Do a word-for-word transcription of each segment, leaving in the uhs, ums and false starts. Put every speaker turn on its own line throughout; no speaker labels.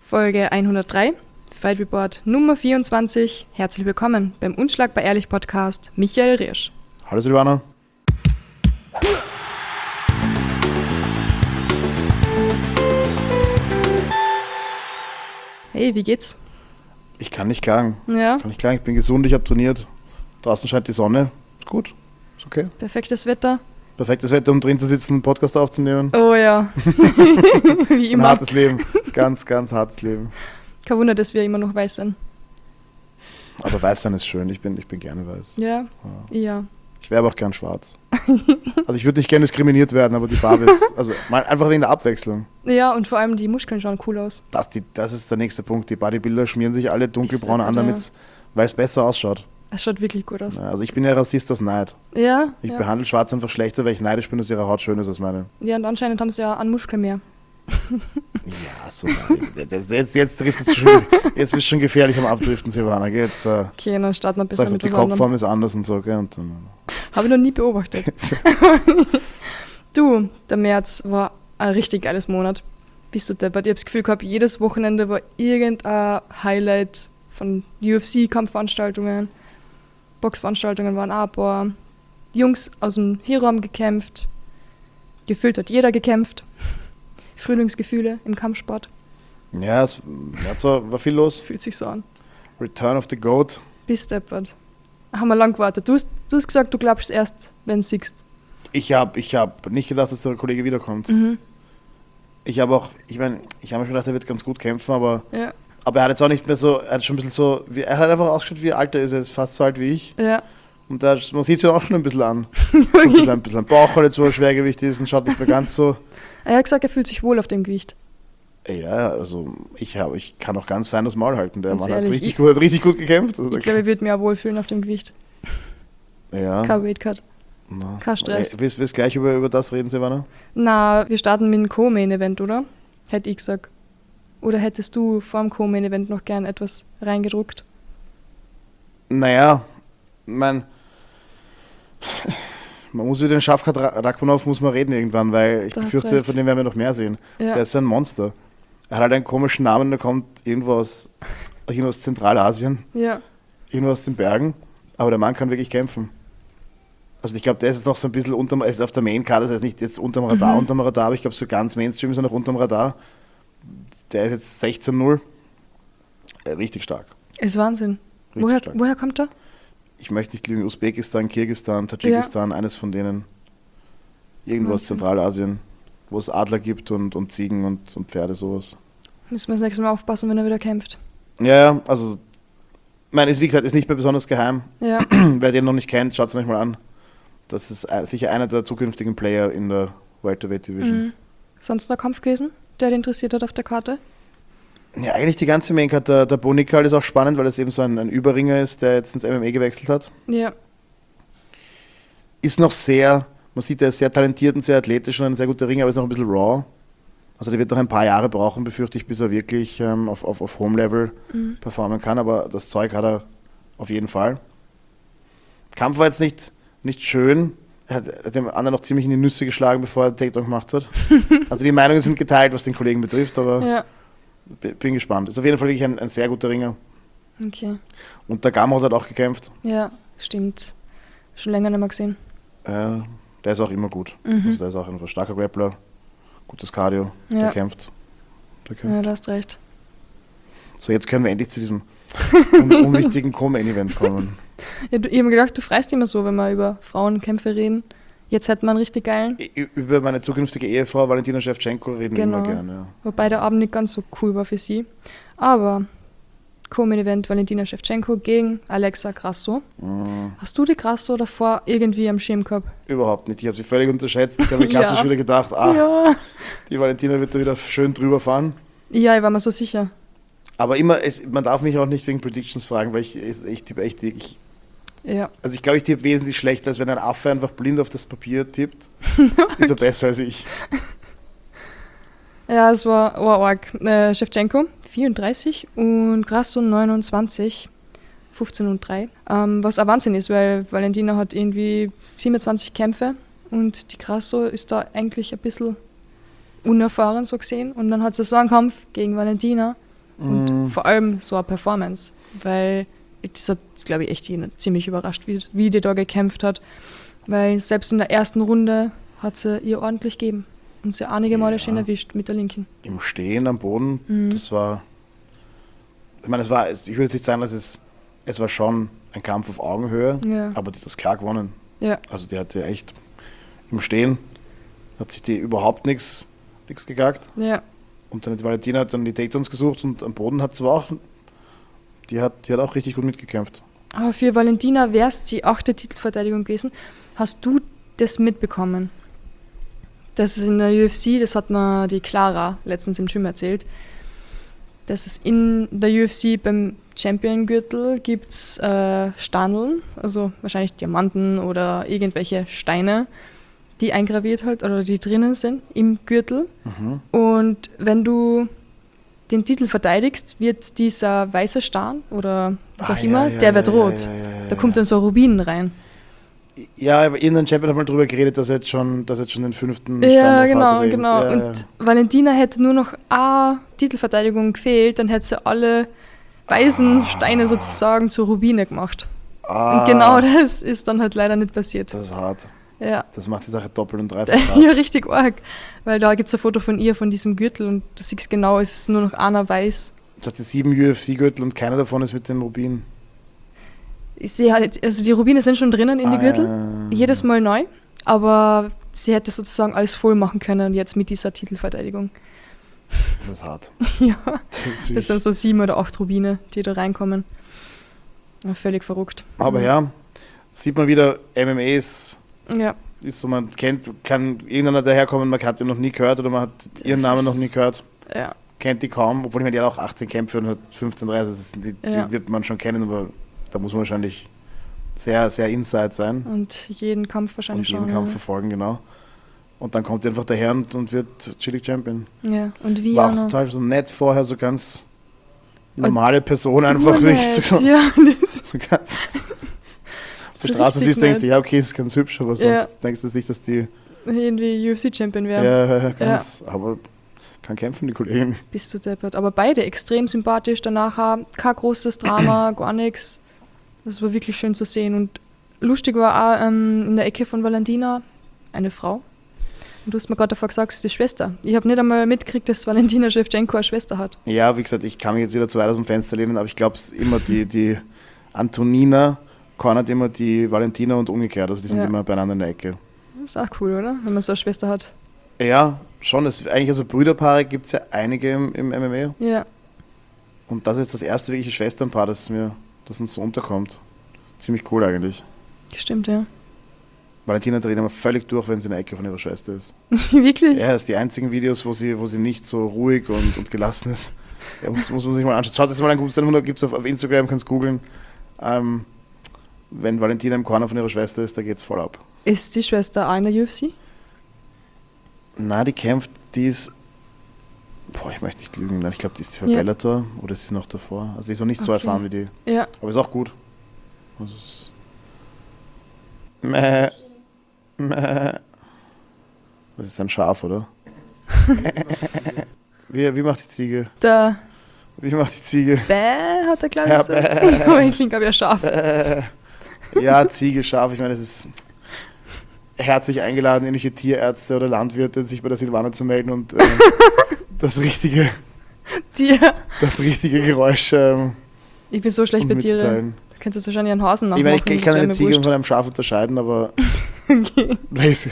Folge hundertdrei, Fight Report Nummer vierundzwanzig. Herzlich willkommen beim Unschlagbar Ehrlich Podcast, Michael Riersch.
Hallo Silvana.
Hey, wie geht's?
Ich kann nicht klagen.
Ja.
Ich kann nicht klagen, ich bin gesund, ich habe trainiert. Draußen scheint die Sonne. Ist gut, ist okay.
Perfektes Wetter.
Perfektes Wetter, um drin zu sitzen, einen Podcast aufzunehmen.
Oh ja. Wie
Ein
immer.
hartes Leben. Ganz, ganz hartes Leben.
Kein Wunder, dass wir immer noch weiß sind.
Aber weiß sein ist schön, ich bin, ich bin gerne weiß.
Ja. Ja. ja.
Ich wäre aber auch gern schwarz. Also ich würde nicht gerne diskriminiert werden, aber die Farbe ist, also mal einfach wegen der Abwechslung.
Ja, und vor allem die Muskeln schauen cool aus.
Das, die, das ist der nächste Punkt. Die Bodybuilder schmieren sich alle dunkelbraun an,
ja.
damit's, weil es besser ausschaut.
Es schaut wirklich gut aus.
Ja, also ich bin ja Rassist aus Neid.
Ja.
Ich
ja.
behandle Schwarz einfach schlechter, weil ich neidisch bin, dass ihre Haut schöner ist als meine.
Ja, und anscheinend haben sie ja an Muskeln mehr.
Ja, so. Jetzt, jetzt, jetzt trifft es schon, jetzt bist du schon gefährlich am Abdriften, Silvana. Jetzt, äh,
Okay, dann starten wir besser
sagst,
mit
die
was anderem.
Kopfform ist anders und so, gell? Und dann,
Habe ich noch nie beobachtet. Du, der März war ein richtig geiles Monat. Bist du deppert? Ich habe das Gefühl gehabt, jedes Wochenende war irgendein Highlight von U F C-Kampfveranstaltungen. Boxveranstaltungen waren auch ein paar. Die Jungs aus dem Hero haben gekämpft. Gefühlt hat jeder gekämpft. Frühlingsgefühle im Kampfsport.
ja, es ja, war, war viel los.
Fühlt sich so an.
Return of the Goat.
Bist deppert. Haben wir lang gewartet. Du hast, du hast gesagt, du glaubst erst, wenn du siehst.
Ich habe ich hab nicht gedacht, dass der Kollege wiederkommt.
Mhm.
Ich habe auch, ich meine, ich habe mir schon gedacht, er wird ganz gut kämpfen, aber,
Ja.
aber er hat jetzt auch nicht mehr so, er hat schon ein bisschen so, wie, er hat einfach ausgeschaut, wie alt er ist. Er ist fast so alt wie ich.
Ja.
Und da, man sieht es ja auch schon ein bisschen an. ein bisschen, ein bisschen Bauch, weil jetzt so ein Schwergewicht ist und schaut nicht mehr ganz so.
Er hat gesagt, er fühlt sich wohl auf dem Gewicht.
Ja, also ich, hab, ich kann auch ganz fein das Maul halten. Der
Ganz
Mann
ehrlich,
hat richtig,
ich-
gut, hat richtig gut gekämpft. Also
Ich
der-
glaube, ich würde mich auch wohlfühlen auf dem Gewicht.
ja.
Kein Weightcut.
Na.
kein Stress.
Äh, Willst du gleich über, über das reden, Silvana?
Na, wir starten mit dem Co-Main-Event, oder? Hätte ich gesagt. Oder hättest du vor dem Co-Main-Event noch gern etwas reingedruckt?
Naja, ich mein, man muss über den Shavkat Ra- Rakhmonov muss man reden irgendwann, weil ich
Da hast
befürchte,
recht.
von dem werden wir noch mehr sehen.
Ja.
Der ist ein Monster. Er hat halt einen komischen Namen, der kommt irgendwo aus, irgendwo aus Zentralasien,
Ja.
irgendwo aus den Bergen, aber der Mann kann wirklich kämpfen. Also ich glaube, der ist jetzt noch so ein bisschen unterm, er ist auf der Main-Card, das heißt nicht jetzt unterm Radar,
Mhm.
unterm Radar, aber ich glaube so ganz Mainstream ist er noch unterm Radar. Der ist jetzt sechzehn null. Äh, richtig stark.
Ist Wahnsinn.
Richtig
Woher,
stark.
woher kommt er?
Ich möchte nicht lügen, Usbekistan, Kirgisistan, Tadschikistan, eines von denen. Irgendwo aus
Wahnsinn.
Zentralasien, wo es Adler gibt und, und Ziegen und, und Pferde, sowas.
Müssen wir das nächste Mal aufpassen, wenn er wieder kämpft.
Ja, ja, also, ich meine, ist, wie gesagt, ist nicht mehr besonders geheim.
Ja.
Wer den noch nicht kennt, schaut es euch mal an. Das ist äh, sicher einer der zukünftigen Player in der Welterweight Division.
Mhm. Sonst noch Kampf gewesen, der dich interessiert hat auf der Karte?
Ja, eigentlich die ganze Maincard. Der, der Bonikal ist auch spannend, weil es eben so ein, ein Überringer ist, der jetzt ins M M A gewechselt hat.
Ja.
Ist noch sehr, man sieht, er ist sehr talentiert und sehr athletisch und ein sehr guter Ringer, aber ist noch ein bisschen raw. Also der wird noch ein paar Jahre brauchen, befürchte ich, bis er wirklich ähm, auf, auf, auf Home-Level
Mhm.
performen kann, aber das Zeug hat er auf jeden Fall. Kampf war jetzt nicht, nicht schön. Er hat, er hat dem anderen noch ziemlich in die Nüsse geschlagen, bevor er den Takedown gemacht hat. Also die Meinungen sind geteilt, was den Kollegen betrifft, aber
Ja.
b- bin gespannt. Ist auf jeden Fall wirklich ein, ein sehr guter Ringer.
Okay.
Und der Gamrot hat auch gekämpft.
Ja, stimmt. Schon länger nicht mehr gesehen.
Äh, der ist auch immer gut.
Mhm.
Also der ist auch ein starker Grappler, gutes Cardio, der
Ja.
kämpft. Der kämpft.
Ja, du hast recht.
So, jetzt können wir endlich zu diesem un unwichtigen Co-Main-Event kommen.
Ja, du, ich habe mir gedacht, du freust immer so, wenn wir über Frauenkämpfe reden. Jetzt hätten wir einen richtig geilen.
Ü- Über meine zukünftige Ehefrau Valentina Shevchenko reden
Genau.
wir immer gerne. Ja.
Wobei der Abend nicht ganz so cool war für sie. Aber Co-Main-Event Valentina Shevchenko gegen Alexa Grasso.
Mm,
Hast du die Grasso davor irgendwie am Schirm gehabt?
überhaupt nicht. Ich habe sie völlig unterschätzt. Ich habe mir klassisch
Ja.
wieder gedacht, ah,
Ja.
die Valentina wird da wieder schön drüber fahren.
Ja, ich war mir so sicher.
Aber immer, es, man darf mich auch nicht wegen Predictions fragen, weil ich, ich, ich tippe echt, ich,
Ja.
also ich glaube, ich tippe wesentlich schlechter, als wenn ein Affe einfach blind auf das Papier tippt. Ist er besser als ich.
Ja, es war, war arg. Äh, Shevchenko, vierunddreißig und Grasso neunundzwanzig, fünfzehn und drei. Ähm, was auch Wahnsinn ist, weil Valentina hat irgendwie siebenundzwanzig Kämpfe und die Grasso ist da eigentlich ein bisschen unerfahren so gesehen. Und dann hat sie so einen Kampf gegen Valentina Und
Mm.
vor allem so eine Performance, weil das hat, glaube ich, echt jeden ziemlich überrascht, wie, wie die da gekämpft hat. Weil selbst in der ersten Runde hat sie ihr ordentlich gegeben und sie einige Male
Ja.
schön erwischt mit der linken.
Im Stehen am Boden,
Mhm.
das war, ich meine, es war, ich würde jetzt nicht sagen, dass es, es war schon ein Kampf auf Augenhöhe,
Ja.
aber die hat das klar gewonnen.
Ja.
Also die hatte echt im Stehen, hat sich die überhaupt nichts nichts gegagt.
Ja.
Und dann hat Valentina hat dann die Takedowns gesucht und am Boden hat sie aber auch, die hat, die hat auch richtig gut mitgekämpft.
Aber für Valentina wäre es die achte Titelverteidigung gewesen. Hast du das mitbekommen? Das ist in der U F C, das hat mir die Clara letztens im Gym erzählt, dass es in der U F C beim Champion-Gürtel gibt es äh, Standeln, also wahrscheinlich Diamanten oder irgendwelche Steine, die eingraviert halt oder die drinnen sind im Gürtel.
Mhm.
Und wenn du den Titel verteidigst, wird dieser weiße Stein oder was
Ah,
auch
ja,
immer,
ja,
der wird
ja,
rot.
ja, ja, ja,
Da
ja.
kommt dann so Rubin rein.
Ja, aber irgendein Champion hat mal drüber geredet, dass er jetzt schon, dass er jetzt schon den fünften
Ja,
Stand auf
genau,
hat oder
genau.
irgend- ja,
Und Valentina hätte nur noch eine Titelverteidigung gefehlt, dann hätte sie alle weißen Steine sozusagen zu Rubine gemacht.
ja. Ah,
Und genau das ist dann halt leider nicht passiert.
Das ist hart.
Ja.
Das macht die Sache doppelt und dreifach hart.
Ja, richtig arg. Weil da gibt es ein Foto von ihr, von diesem Gürtel und du siehst genau, es ist nur noch einer weiß.
Jetzt hat sie sieben U F C-Gürtel und keiner davon ist mit dem Rubin.
Ich sehe halt, also die Rubine sind schon drinnen in die
Ah,
Gürtel,
ja.
jedes Mal neu, aber sie hätte sozusagen alles voll machen können jetzt mit dieser Titelverteidigung.
Das ist hart.
Ja,
Das ist
das sind so sieben oder acht Rubine, die da reinkommen. Ja, völlig verrückt.
Aber ja, sieht man wieder, M M A ist,
Ja,
ist so, man kennt, kann irgendeiner daherkommen, man hat den noch nie gehört oder man hat ihren
Das
Namen noch
ist-
nie gehört,
ja,
kennt die kaum, obwohl ich meine, die hat auch achtzehn Kämpfe und hat fünfzehn, dreißig, das ist, die,
Ja.
die wird man schon kennen, aber da muss man wahrscheinlich sehr, sehr inside sein
und jeden Kampf
und
wahrscheinlich
jeden
schon.
Kampf verfolgen, genau. Und dann kommt die einfach daher und, und wird Chili Champion.
Ja. Ja, und wie
War
auch
auch
noch.
total so nett vorher, so ganz normale Person einfach
Nett,
nicht. So,
ja, das
so ganz. Auf
ist
der Straße
richtig
siehst, denkst du,
nett.
ja, okay, ist ganz hübsch, aber sonst
Ja.
denkst du nicht, dass die
Irgendwie U F C-Champion
ja.
wäre.
ganz, aber kann kämpfen, die Kollegin.
Bist du deppert. Aber beide extrem sympathisch. Danach auch kein großes Drama, gar nichts. Das war wirklich schön zu sehen. Und lustig war auch ähm, in der Ecke von Valentina eine Frau. Und du hast mir gerade davor gesagt, das ist die Schwester. Ich habe nicht einmal mitgekriegt, dass Valentina Shevchenko eine Schwester hat.
Ja, wie gesagt, ich kann mich jetzt wieder zu weit aus dem Fenster lehnen, aber ich glaube, es ist immer die, die Antonina cornert immer die Valentina und umgekehrt, also die sind
Ja.
immer beieinander in der Ecke.
Das ist auch cool, oder? Wenn man so eine Schwester hat.
Ja, schon, es, eigentlich also Brüderpaare gibt es ja einige im, im M M A
Ja,
und das ist das erste wirkliche Schwesternpaar, das mir das uns so unterkommt. Ziemlich cool eigentlich.
stimmt, ja.
Valentina dreht immer völlig durch, wenn sie in der Ecke von ihrer Schwester ist.
Wirklich?
Ja, das sind die einzigen Videos, wo sie, wo sie nicht so ruhig und, und gelassen ist. Ja, muss, muss man sich mal anschauen. Schaut das mal an, gut, gibt es auf, auf Instagram, kannst googeln. Ähm, wenn Valentina im Corner von ihrer Schwester ist, da geht's voll ab.
Ist die Schwester auch in der U F C?
Na, die kämpft, die ist. Boah, ich möchte nicht lügen. Nein, ich glaube, die ist bei
Ja.
Bellator oder ist sie noch davor? Also die ist noch nicht so
Okay.
erfahren wie die.
Ja.
Aber ist auch gut. Also ist Mäh. Mäh. Das ist ein Schaf, oder? wie, wie macht die Ziege?
Der
Wie macht die Ziege?
Bäh hat er, glaube ich,
Ja,
gesagt.
bäh.
Aber ich klingt, glaube ich, ein Schaf.
Äh, ja, Ziege, Schaf. Ich meine, es ist herzlich eingeladen, irgendwelche Tierärzte oder Landwirte, sich bei der Silvana zu melden und äh, das richtige,
Tier.
das richtige Geräusch ähm,
Ich bin so schlecht
uns
bei Tieren.
mitzuteilen.
Du könntest wahrscheinlich einen Hasen
Ich
nachmachen.
meine, ich, ich
das
kann
wär
eine
mir
Ziege
wurscht.
von einem Schaf unterscheiden, aber
Okay.
weiß-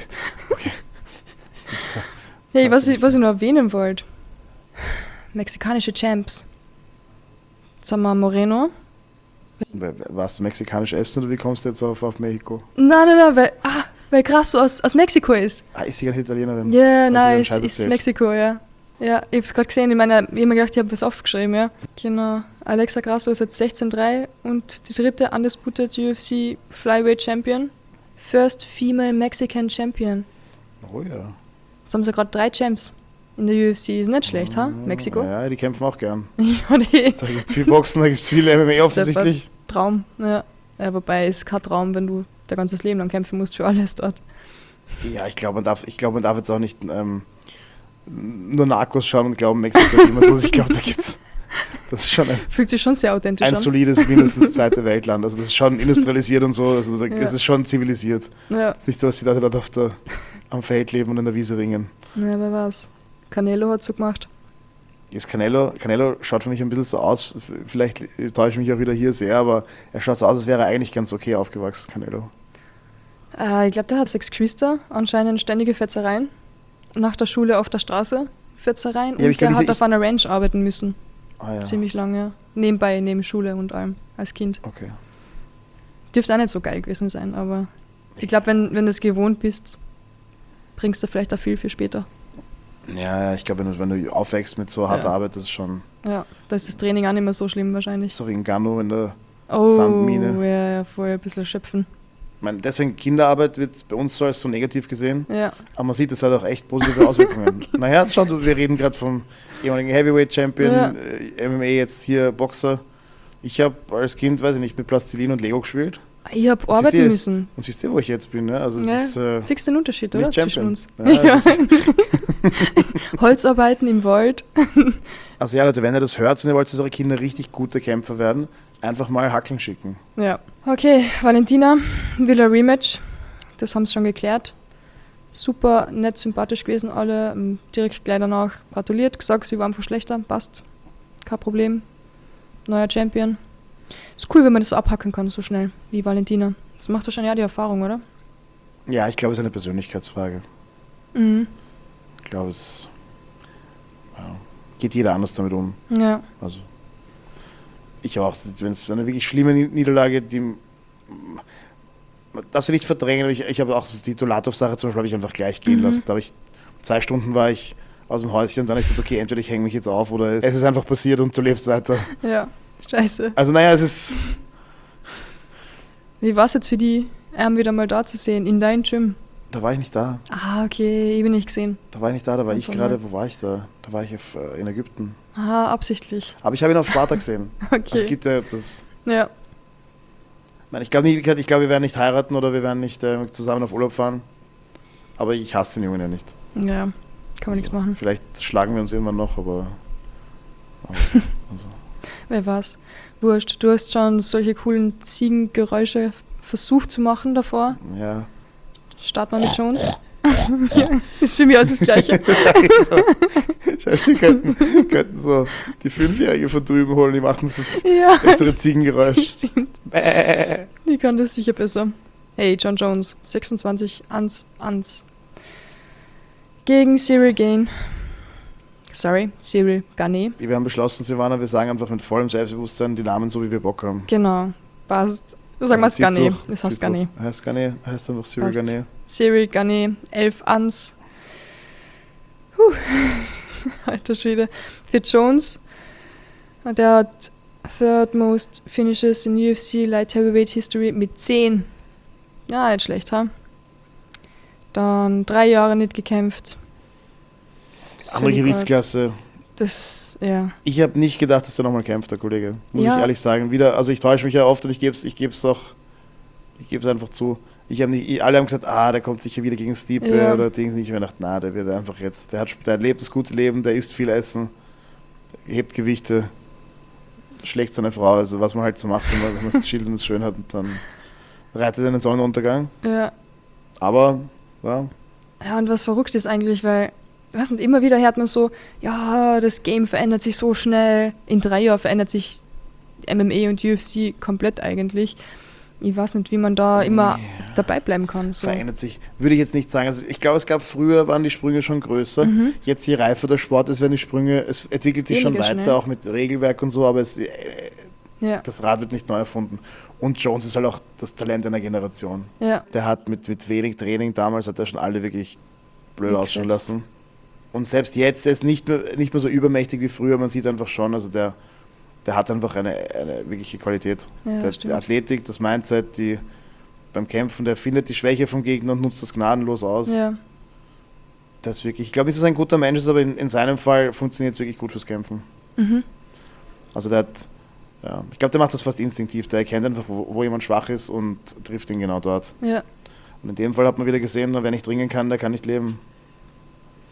Hey, was ich, was ich noch erwähnen wollte. Mexikanische Champs. Jetzt haben wir Moreno.
warst du mexikanisch essen oder wie kommst du jetzt auf, auf Mexiko?
Nein, nein, nein, weil, ah, weil krass so aus, aus Mexiko ist.
Ah, ist sie gar nicht Italienerin?
Ja,
Hab ich
nein,
einen
es
Scheiß
ist
erzählt.
Mexiko, ja. Ja, ich hab's gerade gesehen, ich meine, ich hab mir gedacht, ich habe was aufgeschrieben, ja. Genau. Alexa Grasso ist jetzt sechzehn drei und die dritte Undisputed U F C Flyweight Champion. First Female Mexican Champion.
Oh ja.
Jetzt haben sie gerade drei Champs in der U F C. Ist nicht schlecht, ha? Mexiko?
Ja, die kämpfen auch gern.
Ja, die
Da gibt es viel Boxen, da gibt es viel M M A offensichtlich.
Traum, ja. Ja, wobei es kein Traum, wenn du dein ganzes Leben lang kämpfen musst für alles dort.
Ja, ich glaube, man darf, ich glaube, man darf jetzt auch nicht ähm, nur Narcos schauen und glauben, Mexiko ist immer so. Ich glaube, da gibt's, Das ist schon ein,
Fühlt sich schon sehr authentisch
ein
an.
solides, mindestens zweite Weltland. Also das ist schon industrialisiert und so, also das
Ja.
ist schon zivilisiert.
Ja,
Es ist nicht so, dass die Leute dort auf der, am Feld leben und in der Wiese ringen.
ja, wer weiß. Canelo hat so gemacht.
Jetzt Canelo, Canelo schaut für mich ein bisschen so aus, vielleicht täusche ich mich auch wieder hier sehr, aber er schaut so aus, als wäre er eigentlich ganz okay aufgewachsen, Canelo.
Äh, ich glaube, der hat sechs Geschwister, anscheinend ständige Fetzereien. Nach der Schule auf der Straße Fetzereien und
Ja, ich glaub,
der
ich-
hat
ich-
auf einer Ranch arbeiten müssen.
Ah ja,
Ziemlich lange. Nebenbei, neben Schule und allem, als Kind.
okay.
Dürfte auch nicht so geil gewesen sein, aber ich glaube, wenn, wenn du es gewohnt bist, bringst du vielleicht auch viel für später.
Ja, ja, ich glaube, wenn du, wenn du aufwächst mit so harter
Ja.
Arbeit, das ist schon
Ja, da ist das Training auch nicht mehr so schlimm wahrscheinlich.
so wie in Gano in der
Oh,
Sandmine.
ja, ja, voll ein bisschen schöpfen.
Ich meine, deswegen Kinderarbeit wird bei uns so als so negativ gesehen,
Ja,
aber man sieht, es hat auch echt positive Auswirkungen. Naja, schau, du, wir reden gerade vom ehemaligen Heavyweight-Champion,
Ja.
äh, M M A, jetzt hier Boxer. Ich habe als Kind, weiß ich nicht, mit Plastilin und Lego gespielt.
ich habe
siehst
arbeiten
du-
müssen.
Und siehst du, wo ich jetzt bin, ne? Also es
Ja,
ist äh,
siehst du den Unterschied, oder?
nicht
Zwischen
Champion.
uns.
Ja, es ist,
Holzarbeiten im Wald.
also ja, Leute, wenn ihr das hört und ihr wollt, dass eure Kinder richtig gute Kämpfer werden, einfach mal Hackeln schicken.
Ja. Okay, Valentina will ein Rematch. Das haben sie schon geklärt. Super nett, sympathisch gewesen alle. Ähm, Direkt gleich danach gratuliert, gesagt, sie war einfach schlechter. Passt. Kein Problem. Neuer Champion. Ist cool, wenn man das so abhacken kann, so schnell wie Valentina. Das macht wahrscheinlich auch die Erfahrung, oder?
Ja, ich glaube, es ist eine Persönlichkeitsfrage.
Mhm.
Ich glaube, es ja, geht jeder anders damit um.
Ja.
Also ich auch, wenn es eine wirklich schlimme Ni- Niederlage, die man darf sie nicht verdrängen, aber ich, ich habe auch so die Dolatov-Sache zum Beispiel habe ich einfach gleich gehen
Mhm.
lassen. Da habe ich zwei Stunden war ich aus dem Häuschen und dann habe ich gedacht, okay, entweder ich hänge mich jetzt auf oder es ist einfach passiert und du lebst weiter.
Ja. Scheiße.
Also naja, es ist,
Wie war es jetzt für die, ähm, wieder mal da zu sehen, in deinem Gym?
da war ich nicht da.
Ah, okay, ich bin nicht gesehen.
Da war ich nicht da, da war
Ganz
ich gerade,
normal.
wo war ich da? Da war ich auf, äh, in Ägypten.
Ah, absichtlich.
Aber ich habe ihn auf Sparta gesehen. Also es
Okay.
gibt ja das.
Ja.
Ich meine, ich glaube, nicht- ich glaube, wir werden nicht heiraten oder wir werden nicht äh, zusammen auf Urlaub fahren. Aber ich hasse den Jungen ja nicht.
Ja, kann man nichts
Also,
machen.
Vielleicht schlagen wir uns irgendwann noch, aber. aber also.
Wer weiß. Wurscht. Du hast schon solche coolen Ziegengeräusche versucht zu machen davor.
Ja.
Start mal mit Jones. Ja, ist für mich alles das Gleiche.
so, wir könnten, könnten so die Fünfjährige von drüben holen, die machen das
Ja,
bessere Ziegengeräusch.
stimmt.
Bäh.
Die kann das sicher besser. Hey, John Jones, sechsundzwanzig, ans, ans. Gegen Cyril Gain. Sorry, Cyril Gane.
Wir haben beschlossen, Silvana, wir sagen einfach mit vollem Selbstbewusstsein die Namen so, wie wir Bock haben.
Genau, passt. Sagen wir es
zieh
Gane.
durch,
Das
zieh
heißt Gane.
durch. Heißt Gane, heißt einfach Cyril
Passt.
Gane.
Cyril Gane, elf ans. Puh. Alter Schwede. Für Jones, der hat third most finishes in U F C Light Heavyweight History mit zehn. Ja, nicht schlecht, ha? Dann drei Jahre nicht gekämpft.
Andere
Völlig
Gewichtsklasse.
Das, ja.
Ich habe nicht gedacht, dass er nochmal kämpft, der Kollege. Muss
Ja.
ich ehrlich sagen. Wieder, also ich täusche mich ja oft und ich gebe es ich geb's auch, ich gebe es einfach zu. Ich habe nicht, alle haben gesagt, ah, der kommt sicher wieder gegen Stipe
Ja.
oder Dings nicht. Ich habe gedacht, na, der wird einfach jetzt, der hat, der lebt das gute Leben, der isst viel Essen, hebt Gewichte, schlägt seine Frau, also was man halt so macht, wenn man, wenn man das Schild und das schön hat und dann reitet er in den Sonnenuntergang.
Ja.
Aber, ja,
Ja, und was verrückt ist eigentlich, weil, ich weiß nicht, immer wieder hört man so, ja, das Game verändert sich so schnell. In drei Jahren verändert sich M M A und U F C komplett eigentlich. Ich weiß nicht, wie man da immer dabei bleiben kann. So.
verändert sich. Würde ich jetzt nicht sagen. Also ich glaube, es gab früher, waren die Sprünge schon größer.
Mhm.
Jetzt, je reifer der Sport ist, werden die Sprünge, es entwickelt sich schon
Weniger
weiter,
schnell.
auch mit Regelwerk und so, aber es, äh,
Ja,
das Rad wird nicht neu erfunden. Und Jones ist halt auch das Talent einer Generation.
ja,
Der hat mit, mit wenig Training damals, hat er schon alle wirklich blöd
Wegfetzt.
ausschauen lassen. Und selbst jetzt, er ist nicht mehr, nicht mehr so übermächtig wie früher, man sieht einfach schon, also der, der hat einfach eine, eine wirkliche Qualität.
ja,
der, die
stimmt.
Athletik, das Mindset, die beim Kämpfen, der findet die Schwäche vom Gegner und nutzt das gnadenlos aus.
Ja,
Das ist wirklich, ich glaube nicht, dass er ein guter Mensch ist, aber in, in seinem Fall funktioniert es wirklich gut fürs Kämpfen.
mhm.
Also der hat, ja, ich glaube, der macht das fast instinktiv. Der erkennt einfach, wo, wo jemand schwach ist und trifft ihn genau dort.
Ja,
Und in dem Fall hat man wieder gesehen, wer nicht ringen kann, der kann nicht leben.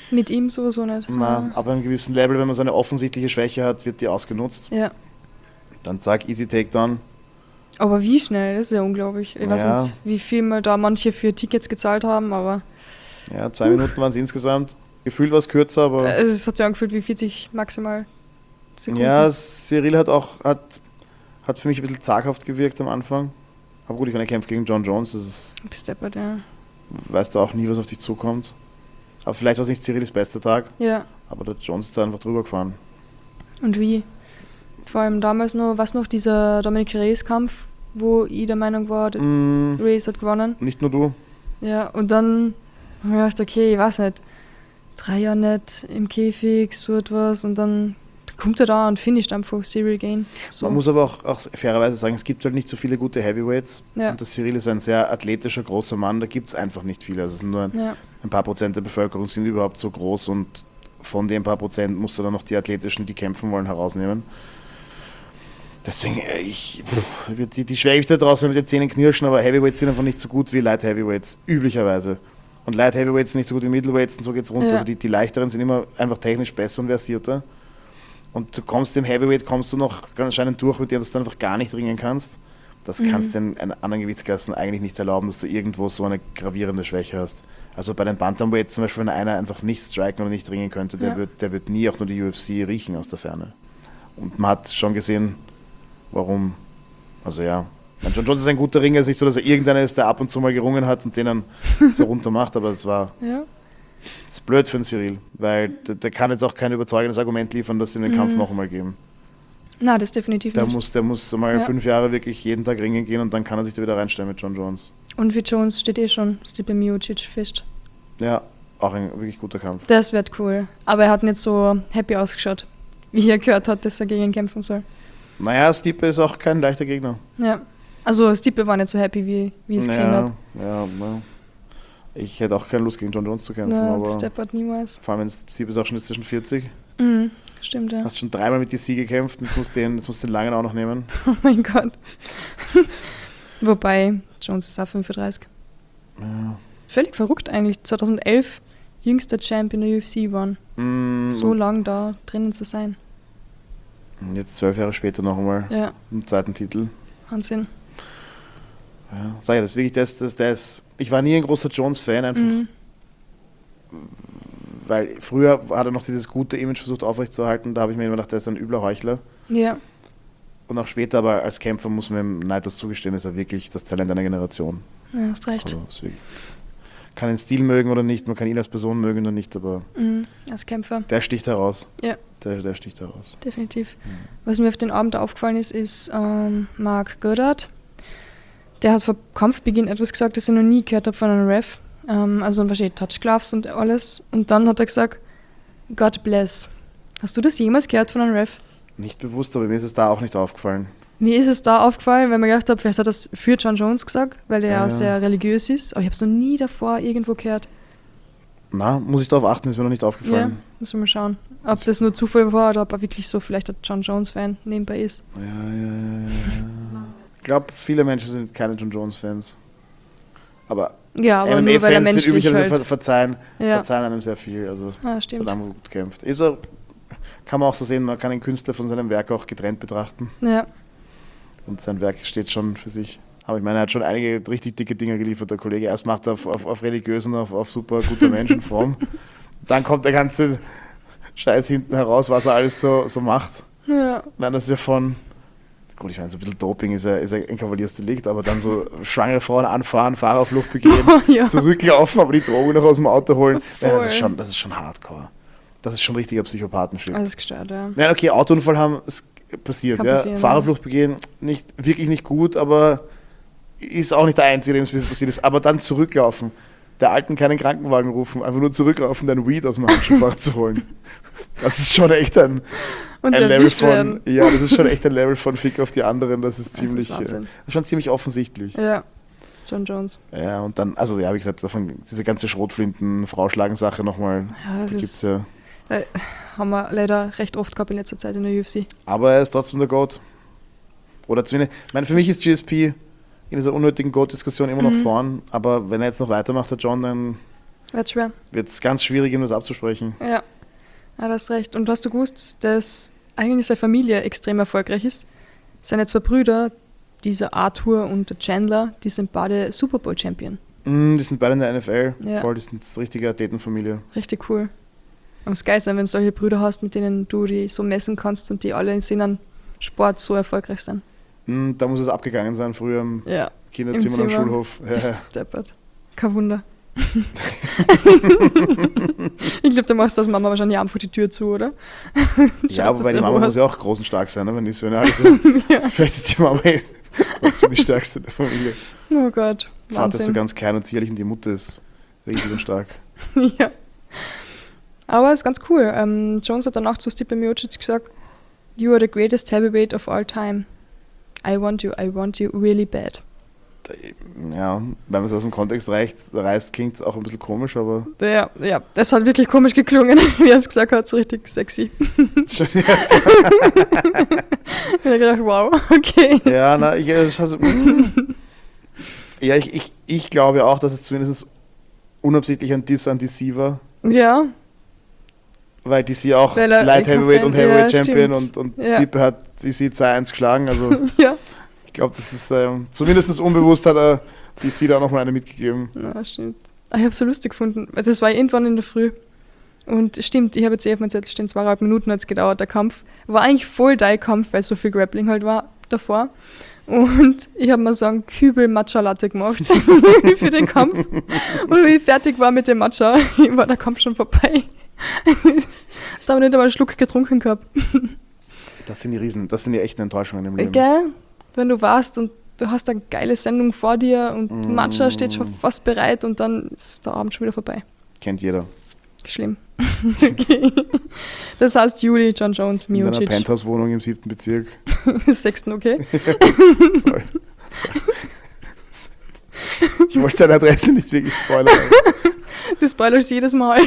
Mit ihm sowieso nicht.
Na, aber einem gewissen Level, wenn man so eine offensichtliche Schwäche hat, wird die ausgenutzt.
Ja.
Dann zack, easy Takedown.
Aber wie schnell? Das ist ja unglaublich. Ich weiß
Ja.
nicht, wie viel mal da manche für Tickets gezahlt haben, aber
Ja, zwei Minuten waren es insgesamt. Gefühlt war es kürzer, aber
äh, es hat sich angefühlt wie vierzig maximal Sekunden.
ja, Cyril hat auch hat, hat für mich ein bisschen zaghaft gewirkt am Anfang. Aber gut, ich meine, er kämpft gegen John Jones, das ist,
Bis deppert, ja.
weißt du auch nie, was auf dich zukommt. Aber vielleicht war es nicht Cyrils bester Tag,
Ja,
aber der Jones ist da einfach drüber gefahren.
und wie? Vor allem damals noch, was noch, dieser Dominic Reyes-Kampf, wo ich der Meinung war, der
Mm,
Reyes hat gewonnen.
nicht nur du.
Ja, und dann habe ich gedacht, okay, ich weiß nicht, drei Jahre nicht im Käfig, so etwas, und dann kommt er da und finisht einfach Cyril Gain. So.
Man muss aber auch, auch fairerweise sagen, es gibt halt nicht so viele gute Heavyweights.
Ja.
Und der Cyril ist ein sehr athletischer, großer Mann, da gibt es einfach nicht viele. Also es sind nur ein,
Ja,
ein paar Prozent der Bevölkerung sind überhaupt so groß und von den paar Prozent musst du dann noch die athletischen, die kämpfen wollen, herausnehmen. Deswegen, äh, ich, puh, die, die Schwergewichte draußen mit den Zähnen knirschen, aber Heavyweights sind einfach nicht so gut wie Light Heavyweights, üblicherweise. Und Light Heavyweights sind nicht so gut wie Middleweights und so geht's runter.
Ja.
Also die, die leichteren sind immer einfach technisch besser und versierter. Und du kommst im Heavyweight, kommst du noch anscheinend durch, mit dem du einfach gar nicht ringen kannst. Das
Mhm.
kannst du in, in anderen Gewichtsklassen eigentlich nicht erlauben, dass du irgendwo so eine gravierende Schwäche hast. Also bei den Bantamweights zum Beispiel, wenn einer einfach nicht striken oder nicht ringen könnte, der,
Ja.
wird, der wird nie auch nur die U F C riechen aus der Ferne. Und man hat schon gesehen, warum. Also ja, mein John Jones ist ein guter Ringer, es ist nicht so, dass er irgendeiner ist, der ab und zu mal gerungen hat und den dann so runter macht, aber es war
ja.
das ist blöd für den Cyril, weil der, der kann jetzt auch kein überzeugendes Argument liefern, dass sie den Kampf
Mhm.
noch einmal geben.
Na, das definitiv
Der
nicht.
muss, der muss mal
Ja.
fünf Jahre wirklich jeden Tag ringen gehen und dann kann er sich da wieder reinstellen mit John Jones.
Und für Jones steht eh schon Stipe Miocic fest.
Ja, auch ein wirklich guter Kampf.
Das wird cool. Aber er hat nicht so happy ausgeschaut, wie er gehört hat, dass er gegen ihn kämpfen soll.
Naja, Stipe ist auch kein leichter Gegner.
Ja. Also Stipe war nicht so happy, wie, wie ich es gesehen
ja,
habe.
ja, ja. Ich hätte auch keine Lust gegen John Jones zu kämpfen,
Na,
aber
bis deppert niemals.
vor allem wenn Stipe ist auch schon ist zwischen vierzig.
Mhm. Stimmt, ja.
Hast schon dreimal mit D C gekämpft, jetzt musst du den, jetzt musst du den langen auch noch nehmen.
Oh mein Gott. Wobei, Jones ist auch fünfunddreißig.
Ja.
Völlig verrückt eigentlich. zweitausendelf jüngster Champ in der U F C waren.
Mm,
So lang da drinnen zu sein.
Jetzt zwölf Jahre später noch einmal
Ja,
im zweiten Titel.
Wahnsinn.
Ja, sag ich, das ist wirklich das, das, das. Ich war nie ein großer Jones-Fan, einfach
Mhm.
weil früher hat er noch dieses gute Image versucht aufrechtzuerhalten, da habe ich mir immer gedacht, der ist ein übler Heuchler.
Ja,
Und auch später, aber als Kämpfer muss man ihm neidlos zugestehen, ist er wirklich das Talent einer Generation.
ja, hast recht.
Also, ist wirklich, kann den Stil mögen oder nicht, man kann ihn als Person mögen oder nicht, aber
Mhm. Als Kämpfer,
der sticht heraus.
Ja.
Der, der sticht heraus.
definitiv. Was mir auf den Abend aufgefallen ist, ist ähm, Mark Goddard. Der hat vor Kampfbeginn etwas gesagt, das ich noch nie gehört habe von einem Ref. Ähm, also wahrscheinlich Touch Gloves und alles. Und dann hat er gesagt, God bless. Hast du das jemals gehört von einem Ref?
Nicht bewusst, aber mir ist es da auch nicht aufgefallen.
Mir ist es da aufgefallen, weil mir gedacht habe, vielleicht hat er das für John Jones gesagt, weil er
Ja,
ja
ja.
sehr religiös ist. Aber ich habe es noch nie davor irgendwo gehört.
Na, muss ich darauf achten, ist mir noch nicht
Ja,
aufgefallen.
müssen wir mal schauen. Ob das nur Zufall war oder ob er wirklich so vielleicht ein John Jones-Fan nebenbei ist.
Ja, ja, ja, ja. Ich glaube, viele Menschen sind keine John Jones-Fans. Aber
Ja, aber nur weil er
M M A-Fans sind
menschlich
üblicherweise
halt...
ver verzeihen,
Ja,
verzeihen einem sehr viel. Also,
ah, stimmt.
solange man gut kämpft. Ist er, kann man auch so sehen, man kann den Künstler von seinem Werk auch getrennt betrachten.
Ja,
Und sein Werk steht schon für sich. Aber ich meine, er hat schon einige richtig dicke Dinger geliefert, der Kollege. Erst macht er auf, auf, auf religiös und auf, auf super guter Mensch und fromm. Dann kommt der ganze Scheiß hinten heraus, was er alles so, so macht.
ja.
Nein, das ist ja von, gut, ich meine, so ein bisschen Doping ist ja, ist ja ein Kavaliersdelikt, aber dann so schwangere Frauen anfahren, Fahrer auf Luft begehen,
Ja.
zurücklaufen, aber die Drogen noch aus dem Auto holen. Ja, das, ist
Voll.
schon, das ist schon hardcore. Das ist schon richtiger Psychopathenshit.
Alles gestört, ja.
Ja, okay, Autounfall haben, es passiert.
Kann
Ja.
passieren,
Fahrerflucht begehen, nicht, wirklich nicht gut, aber ist auch nicht der Einzige, dem es passiert ist. Aber dann zurücklaufen, der Alten keinen Krankenwagen rufen, einfach nur zurücklaufen, dein Weed aus dem Handschuhfach zu holen. Das ist schon echt ein,
Und
ein Level
erwischt
von,
werden.
ja, das ist schon echt ein Level von Fick auf die anderen. Das ist
Das ist
ziemlich,
Wahnsinn.
äh, das ist schon ziemlich offensichtlich.
Ja, John Jones.
Ja, und dann, also ja, wie gesagt, davon, diese ganze Schrotflinten-Frauschlagen-Sache nochmal,
Ja, das
da gibt's
ist,
ja.
äh, haben wir leider recht oft gehabt in letzter Zeit in der U F C.
Aber er ist trotzdem der GOAT. Oder zumindest, ich meine, für mich ist G S P in dieser unnötigen GOAT-Diskussion immer noch
Mhm.
vorn, aber wenn er jetzt noch weitermacht, der John, dann
Wird schwer.
Wird es ganz schwierig, ihm das abzusprechen.
Ja. Ja, du hast recht. Und hast du gewusst, dass eigentlich seine Familie extrem erfolgreich ist? Seine zwei Brüder, dieser Arthur und der Chandler, die sind beide Super Bowl Champion.
Mm, die sind beide in der N F L.
Ja.
Voll, die sind eine richtige Athletenfamilie.
Richtig cool. Muss geil sein, wenn du solche Brüder hast, mit denen du die so messen kannst und die alle in seinem Sport so erfolgreich sind.
Mm, da muss es abgegangen sein, früher im
Ja.
Kinderzimmer am Schulhof. Ja, ja.
Bist deppert. Kein Wunder. Ich glaube, du machst das Mama wahrscheinlich einfach die Tür zu, oder?
Ja,
Schaust,
wobei
dass
die
du
Mama
Ruhe
muss ja auch groß und stark sein, ne? Wenn die Söhne alle so.
Ja.
Vielleicht ist die Mama eh trotzdem die stärkste der Familie.
Oh Gott,
Der Vater ist so
Wahnsinn.
ganz klein und zierlich und die Mutter ist riesig und stark.
Ja. Aber es ist ganz cool. Ähm, Jones hat danach zu Stipe Miocic gesagt, "You are the greatest heavyweight of all time. I want you, I want you really bad."
Ja, wenn man es aus dem Kontext reicht, reißt, klingt es auch ein bisschen komisch, aber.
Ja, ja, das hat wirklich komisch geklungen, wie er es gesagt hat, so richtig sexy.
Schon, ja, so.
Ich habe gedacht, wow, okay.
Ja, na, ich, also, mm. ja, ich, ich, ich glaube auch, dass es zumindest unabsichtlich ein Diss an D C war,
Ja,
weil D C auch
Weil er
Light Heavyweight und Heavyweight
ja,
Champion
stimmt.
und, und
Ja.
Stipe hat D C zwei eins geschlagen, also
ja.
ich glaube, das ist, ähm, zumindest unbewusst hat er D C da nochmal eine mitgegeben.
Ja, stimmt. Ich habe es so lustig gefunden, weil das war irgendwann in der Früh. Und stimmt, ich habe jetzt eh auf meinem Zettel stehen, zweieinhalb Minuten hat es gedauert, der Kampf. War eigentlich voll dein Kampf, weil so viel Grappling halt war davor. Und ich habe mir so einen Kübel Matcha Latte gemacht für den Kampf. Und wie ich fertig war mit dem Matcha, war der Kampf schon vorbei. Da habe ich nicht einmal einen Schluck getrunken gehabt.
Das sind die Riesen, das sind die echten Enttäuschungen im Leben.
Gell? Wenn du warst und du hast eine geile Sendung vor dir und
Mm.
Matcha steht schon fast bereit und dann ist der Abend schon wieder vorbei.
Kennt jeder.
Schlimm. Okay. Das heißt Juli, John Jones,
In einer
Miocic.
Penthouse-Wohnung im siebten Bezirk.
Sechsten, okay.
Sorry. Ich wollte deine Adresse nicht wirklich spoilern.
Du spoilerst jedes Mal.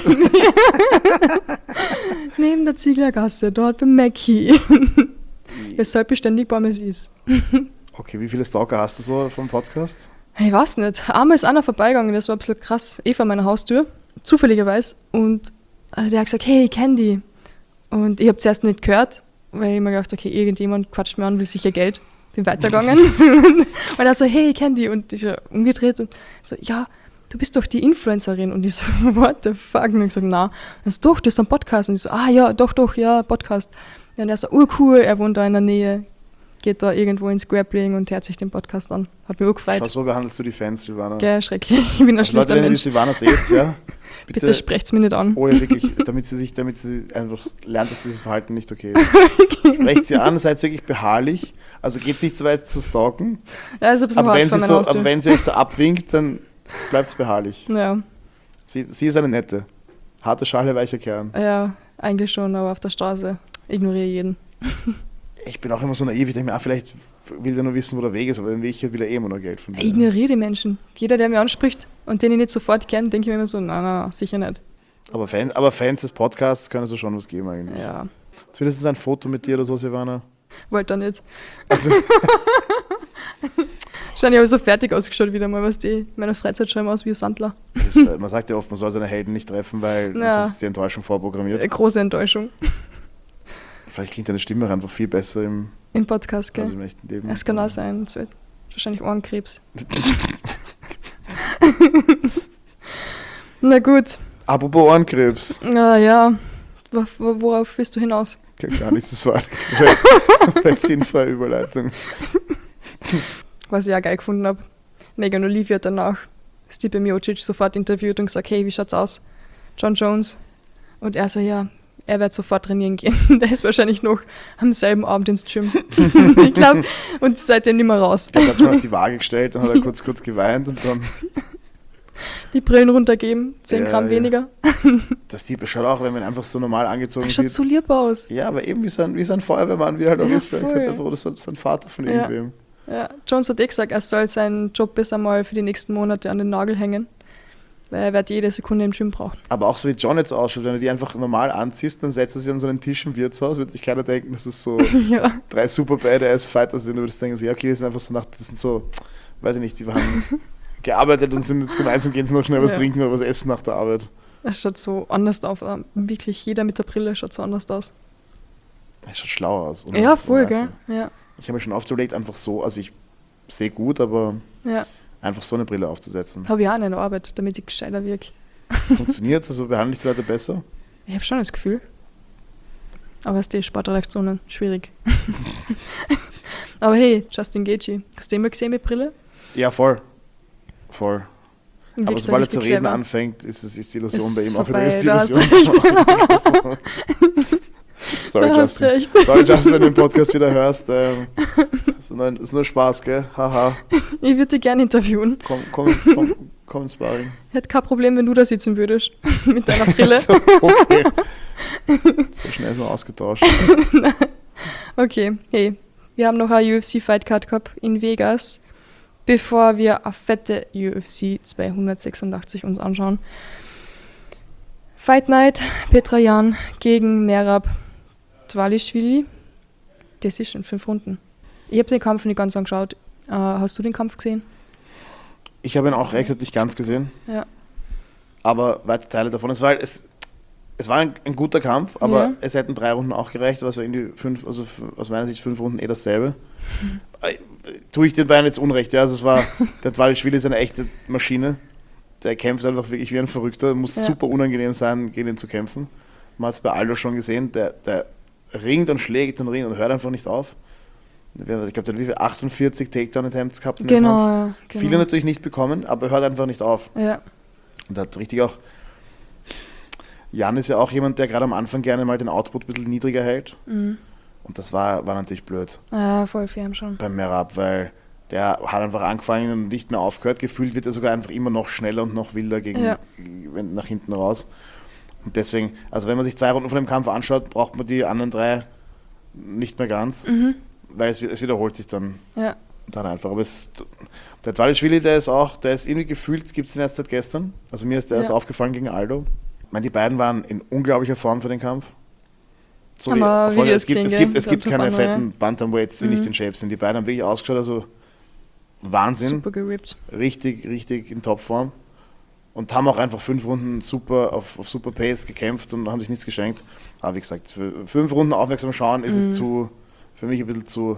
Neben der Zieglergasse, dort beim Mackie. Weshalb beständig Pommes ist.
Okay, wie viele Stalker hast du so vom Podcast?
Ich weiß nicht. Einmal ist einer vorbeigegangen, das war ein bisschen krass. Eh vor meiner Haustür, zufälligerweise. Und äh, der hat gesagt, hey, ich kenn die. Und ich habe zuerst nicht gehört, weil ich mir gedacht, okay, irgendjemand quatscht mir an, will sicher Geld. Bin weitergegangen. Und er so, hey, ich kenn die. Und ich so umgedreht und so, ja, du bist doch die Influencerin. Und ich so, what the fuck? Und ich so, na. Er so, doch, das ist ein Podcast. Und ich so, ah ja, doch, doch, ja, Podcast. Und er so, oh cool, er wohnt da in der Nähe, geht da irgendwo ins Grappling und hört sich den Podcast an. Hat mich auch gefreut.
Schau, so behandelst du die Fans, Silvana.
Gell, schrecklich. Ich bin ein
Also
schlechter
Leute, wenn ihr die
Mensch.
Silvana seht, ja,
Bitte,
bitte,
sprecht's mir nicht an.
oh ja, wirklich, damit sie sich, damit sie einfach lernt, dass dieses Verhalten nicht okay ist. Sprecht sie an, seid wirklich beharrlich, also geht's nicht so weit zu stalken,
Ja, ist ein bisschen
aber
hart
wenn,
von
sie
meiner
so,
Haustür.
aber wenn sie euch so abwinkt, dann bleibt's beharrlich.
Ja,
Sie, sie ist eine nette, harte Schale, weicher Kern.
ja, eigentlich schon, aber auf der Straße ignoriere jeden.
Ich bin auch immer so naiv, ich denke mir, ah, vielleicht will der nur wissen, wo der Weg ist, aber in Wirklichkeit will er eh immer nur Geld von
Ich
mir.
ignoriere die Menschen. Jeder, der mich anspricht und den ich nicht sofort kenne, denke ich mir immer so, nein, nein, nein, sicher nicht.
Aber, Fan, aber Fans des Podcasts können so schon was geben eigentlich.
Ja,
Zumindest ein Foto mit dir oder so, Silvana.
wollte er nicht.
Also,
Wahrscheinlich habe ich so fertig ausgeschaut wieder mal, was die in meiner Freizeit schauen wir aus wie ein Sandler.
das, äh, man sagt ja oft, man soll seine Helden nicht treffen, weil
Ja.
sonst ist die Enttäuschung vorprogrammiert.
Äh, Große Enttäuschung
Vielleicht klingt deine Stimme auch einfach viel besser im,
im Podcast,
als
gell?
im echten Leben.
Es kann auch sein, es wird wahrscheinlich Ohrenkrebs. Na gut,
Apropos Ohrenkrebs.
na ja, Wo- wo- worauf willst du hinaus?
Gar nichts, das war eine komplett sinnfreie Überleitung.
Was ich auch geil gefunden habe. Megan Olivier hat danach Stipe Miocic sofort interviewt und gesagt, hey, wie schaut's aus? John Jones. Und er so, ja, er wird sofort trainieren gehen. Der ist wahrscheinlich noch am selben Abend ins Gym. Ich glaube, und seitdem nicht mehr raus.
Er hat sich mal auf die Waage gestellt, dann hat er kurz, kurz geweint und dann,
Die Brillen runtergeben, zehn
Ja,
Gramm
ja.
weniger.
das Typ schaut auch, wenn man einfach so normal angezogen
Er schaut
sieht.
so lieb aus.
Ja, aber eben wie so ein, wie so ein Feuerwehrmann, wie er halt auch
Ja,
ist. Er
voll.
könnte einfach, oder so, so ein Vater von
Ja.
irgendwem.
Ja, Jones hat eh gesagt, er soll seinen Job bis einmal für die nächsten Monate an den Nagel hängen. Weil er wird jede Sekunde im Gym brauchen.
Aber auch so wie John jetzt ausschaut, wenn du die einfach normal anziehst, dann setzt er sich an so einen Tisch im Wirtshaus, wird sich keiner denken, dass es so
Ja,
drei super Badass Fighter sind. Du würdest denken, so, ja, okay, die sind einfach so nach, das sind so, weiß ich nicht, die waren gearbeitet und sind jetzt gemeinsam, gehen sie noch schnell was
Ja.
trinken oder was essen nach der Arbeit.
Es schaut so anders aus. Wirklich, jeder mit der Brille schaut so anders aus.
Das schaut schlau aus. oder?
Ja,
So
voll,
einfach.
gell? Ja.
Ich habe mir schon oft überlegt, einfach so, also ich sehe gut, aber
Ja.
einfach so eine Brille aufzusetzen.
Habe ich auch in der Arbeit, damit ich gescheiter wirke.
Funktioniert es? Also behandle ich die Leute besser?
Ich habe schon das Gefühl. Aber es ist die Sportreaktionen schwierig. Aber hey, Justin Gaethje, hast du den mal gesehen mit Brille?
Ja, voll. Voll. Aber
Wirkst
sobald er
richtig
zu reden
clever.
anfängt, ist, es, ist die Illusion
Ist
bei ihm auch wieder
vorbei,
ist die
da hast du
Illusion. Sorry,
Da hast
Justin.
recht.
Sorry, Justin, wenn du den Podcast wieder hörst. Ähm, ist, nur, ist nur Spaß, gell? Haha.
Ich würde dich gerne interviewen.
Komm, komm, komm, komm ins Sparring.
Ich hätte kein Problem, wenn du da sitzen würdest. Mit deiner Brille.
So, okay. So schnell so ausgetauscht.
Okay, hey. Wir haben noch eine U F C-Fightcard gehabt in Vegas, bevor wir eine fette U F C zweihundertsechsundachtzig uns anschauen. Fight Night, Petrajan gegen Merab Dvalishvili. Decision, fünf Runden. Ich habe den Kampf nicht ganz angeschaut. Äh, hast du den Kampf gesehen?
Ich habe ihn auch recht nicht ganz gesehen,
Ja.
aber weite Teile davon. Es war, halt- es, es war ein, ein guter Kampf, aber
Ja.
es hätten drei Runden auch gereicht, aber es war irgendwie fünf, also f- aus meiner Sicht fünf Runden eh dasselbe. Äh, Tue ich den beiden jetzt Unrecht, ja. Also es war, der Dvalishvili ist eine echte Maschine. Der kämpft einfach wirklich wie ein Verrückter. Muss
Ja.
super unangenehm sein, gegen ihn zu kämpfen. Man hat es bei Aldo schon gesehen, der, der ringt und schlägt und ringt und hört einfach nicht auf. Ich glaube, der hat wie viel achtundvierzig Takedown-Attempts gehabt in dem
Genau,
Kampf.
ja. Genau.
Viele natürlich nicht bekommen, aber er hört einfach nicht auf.
Ja.
Und er hat richtig auch. Jan ist ja auch jemand, der gerade am Anfang gerne mal den Output ein bisschen niedriger hält.
Mhm.
Und das war, war natürlich blöd
Ja, voll fair schon.
beim Merab, weil der hat einfach angefangen und nicht mehr aufgehört. Gefühlt wird er sogar einfach immer noch schneller und noch wilder gegen,
Ja.
wenn- nach hinten raus. Und deswegen, also wenn man sich zwei Runden von dem Kampf anschaut, braucht man die anderen drei nicht mehr ganz,
Mhm.
weil es, es wiederholt sich dann,
Ja.
dann einfach. Aber es, der Dvalishvili, der ist auch, der ist irgendwie gefühlt, gibt es den erst seit gestern. Also mir ist der
Ja.
erst aufgefallen gegen Aldo. Ich meine, die beiden waren in unglaublicher Form für den Kampf. So
Haben
wie-
wir
voll,
Videos
es gibt, es
gesehen,
gibt,
gell?
es gibt
Ich glaub,
keine
das waren
fetten Bantamweights, die
Mhm.
nicht in Shape sind. Die beiden haben wirklich ausgeschaut, also Wahnsinn.
Super gerippt.
Richtig, richtig in Topform. Und haben auch einfach fünf Runden super auf, auf super Pace gekämpft und haben sich nichts geschenkt. Aber wie gesagt, für fünf Runden aufmerksam schauen ist
Mhm.
es zu, für mich ein bisschen zu,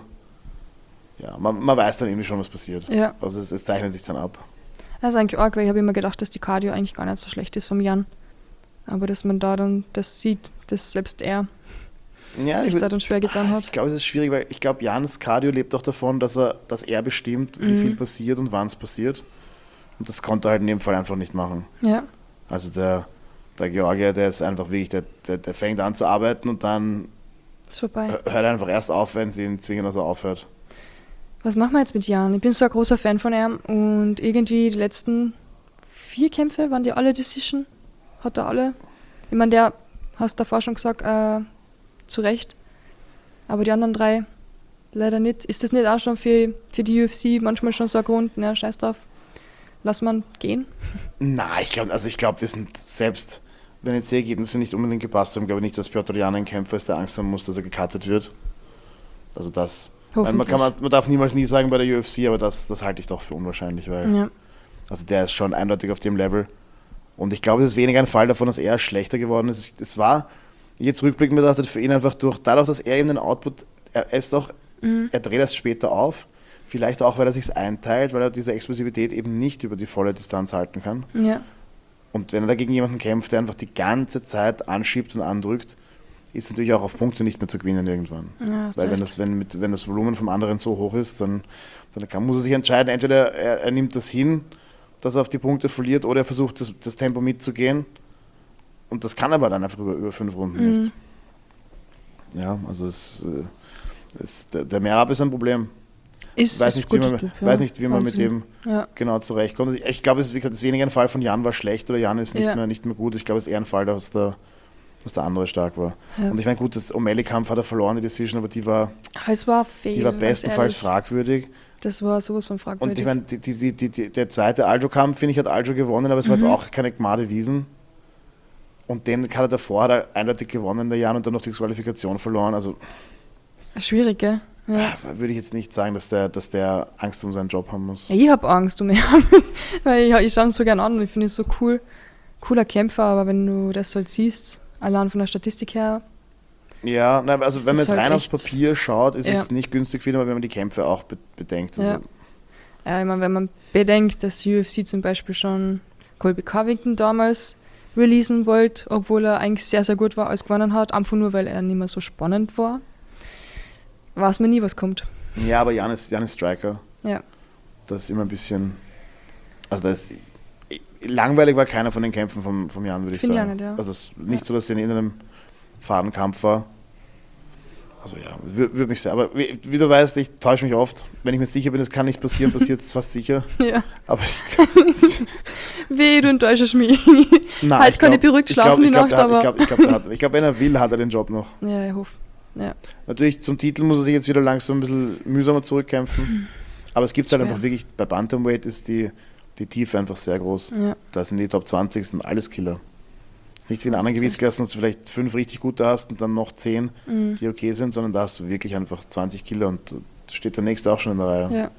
ja, man, man weiß dann irgendwie schon, was passiert.
Ja.
Also es, es zeichnet sich dann ab.
Das ist eigentlich arg, weil ich habe immer gedacht, dass die Cardio eigentlich gar nicht so schlecht ist vom Jan. Aber dass man da dann das sieht, dass selbst er
Ja,
sich
ich,
da dann schwer getan
ich
hat.
glaube, es ist schwierig, weil ich glaube, Jans Cardio lebt auch davon, dass er, dass er bestimmt, wie
Mhm.
viel passiert und wann es passiert. Und das konnte er halt in dem Fall einfach nicht machen.
Ja.
Also der, der Georgier, der ist einfach wirklich, der, der, der fängt an zu arbeiten und dann
Ist vorbei.
hört er einfach erst auf, wenn sie ihn zwingen, dass er aufhört.
Was machen wir jetzt mit Jan? Ich bin so ein großer Fan von ihm und irgendwie die letzten vier Kämpfe, waren die alle Decision? Hat er alle? Ich meine, der, hast davor schon gesagt, äh, zu Recht. Aber die anderen drei leider nicht. Ist das nicht auch schon für, für die U F C manchmal schon so ein Grund? Na, scheiß drauf. Lass man gehen.
Na, ich glaube, also ich glaube, wir sind selbst, wenn jetzt die Ergebnisse nicht unbedingt gepasst haben, glaube ich nicht, dass Piotr Jan ein Kämpfer ist, der Angst haben muss, dass er gecuttet wird. Also das, weil man, kann, man, man darf niemals nie sagen bei der U F C, aber das, das halte ich doch für unwahrscheinlich, weil
Ja.
also der ist schon eindeutig auf dem Level. Und ich glaube, es ist weniger ein Fall davon, dass er schlechter geworden ist. Es war, jetzt rückblickend betrachtet, für ihn einfach durch, dadurch, dass er eben den Output, er ist auch,
Mhm.
er dreht erst später auf, vielleicht auch, weil er sich einteilt, weil er diese Explosivität eben nicht über die volle Distanz halten kann.
Ja.
Und wenn er da gegen jemanden kämpft, der einfach die ganze Zeit anschiebt und andrückt, ist natürlich auch auf Punkte nicht mehr zu gewinnen irgendwann.
Ja, hast
Weil wenn
recht.
das, wenn, mit, wenn das Volumen vom anderen so hoch ist, dann, dann kann, muss er sich entscheiden, entweder er, er nimmt das hin, dass er auf die Punkte verliert, oder er versucht, das, das Tempo mitzugehen. Und das kann er aber dann einfach über, über fünf Runden
Mhm.
nicht. Ja, also es, äh, es, der, der Merab ist ein Problem.
Ist,
Weiß
ist
nicht, wie
guter
man,
Typ, ja.
weiß nicht, wie man mit
Wahnsinn.
dem
Ja.
genau zurechtkommt. Also ich, ich glaube, es ist, wie gesagt, es ist weniger ein Fall von Jan war schlecht oder Jan ist nicht,
Ja.
mehr, nicht mehr gut. Ich glaube, es ist eher ein Fall, dass der, dass der andere stark war.
Ja.
Und ich meine, gut, das O'Malley-Kampf hat er verloren, die Decision, aber die war,
Es war fail.
die war
ganz
bestenfalls
ehrlich.
fragwürdig.
Das war sowas von fragwürdig.
Und ich meine, die, die, die, die, der zweite Aljo-Kampf, finde ich, hat Aljo gewonnen, aber es war
Mhm.
jetzt auch keine Gmade Wiesen. Und den hat er davor hat er eindeutig gewonnen, der Jan, und dann noch die Qualifikation verloren. Also
Schwierig, gell? Ja.
würde ich jetzt nicht sagen, dass der, dass der Angst um seinen Job haben muss.
Ja, ich habe Angst um ihn, weil ich, ich schaue ihn so gern an und ich finde ihn so cool, cooler Kämpfer, aber wenn du das halt siehst, allein von der Statistik her.
Ja, nein, also
ist
wenn man
das
jetzt
halt
rein aufs
echt-
Papier schaut, ist
Ja.
es nicht günstig für ihn, aber wenn man die Kämpfe auch be bedenkt. Also,
Ja. Ja, ich meine, wenn man bedenkt, dass U F C zum Beispiel schon Colby Covington damals releasen wollte, obwohl er eigentlich sehr, sehr gut war, als gewonnen hat, einfach nur, weil er nicht mehr so spannend war, weiß man nie, was kommt.
ja, aber Janis, Janis Striker,
Ja,
das ist immer ein bisschen, also das ist, langweilig war keiner von den Kämpfen vom, vom Jan, würde ich
Finde ich
sagen.
auch nicht, ja.
Also es ist nicht so, dass er in irgendeinem Fadenkampf war. Also ja, würde würd mich sehr, aber wie, wie du weißt, ich täusche mich oft. Wenn ich mir sicher bin, es kann nicht passieren, passiert es fast sicher.
ja.
Aber ich,
Weh, du enttäuschst mich.
nein,
Halt
ich
kann ich
glaub-
beruhigt
ich glaub-
schlafen
ich
die
glaub,
Nacht,
der hat-
aber-
Ich glaube, ich glaub, der hat- ich glaub, wenn er will, hat er den Job noch.
Ja, ich hoffe. Ja.
Natürlich zum Titel muss er sich jetzt wieder langsam ein bisschen mühsamer zurückkämpfen. Aber es gibt halt
Schwer.
einfach wirklich, bei Bantamweight ist die, die Tiefe einfach sehr groß.
Ja.
Da sind die Top zwanzig, sind alles Killer. Es ist nicht wie in anderen
Hast recht.
Gewichtsklassen, dass du vielleicht fünf richtig gute hast und dann noch zehn,
Mhm.
die okay sind, sondern da hast du wirklich einfach zwanzig Killer und da steht der nächste auch schon in der Reihe.
Ja.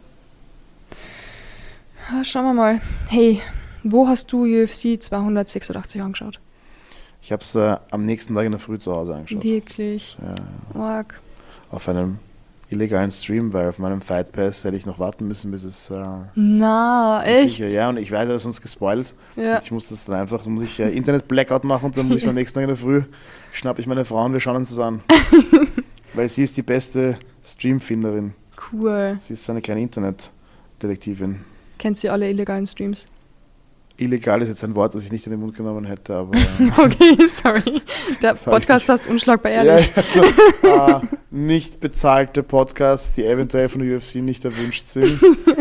Ah, schauen wir mal. Hey, wo hast du U F C zweihundertsechsundachtzig angeschaut?
Ich habe es äh, am nächsten Tag in der Früh zu Hause angeschaut.
Wirklich.
Ja,
Mark.
auf einem illegalen Stream, weil auf meinem Fight Pass hätte ich noch warten müssen, bis es äh,
Na, echt?
sicher, ja, und ich weiß, er ist uns gespoilt.
Ja.
Und ich muss das dann einfach, dann muss ich äh, Internet-Blackout machen und dann muss ich am nächsten Tag in der Früh, schnapp ich meine Frau und wir schauen uns das an. Weil sie ist die beste Streamfinderin.
Cool.
Sie ist so eine kleine Internetdetektivin.
Kennt sie alle illegalen Streams?
Illegal ist jetzt ein Wort, das ich nicht in den Mund genommen hätte, aber... Äh,
Okay, sorry. Der
Das hab ich
Podcast
nicht-
heißt unschlagbar
ja,
ehrlich.
also, äh, nicht bezahlte Podcasts, die eventuell von der U F C nicht erwünscht sind.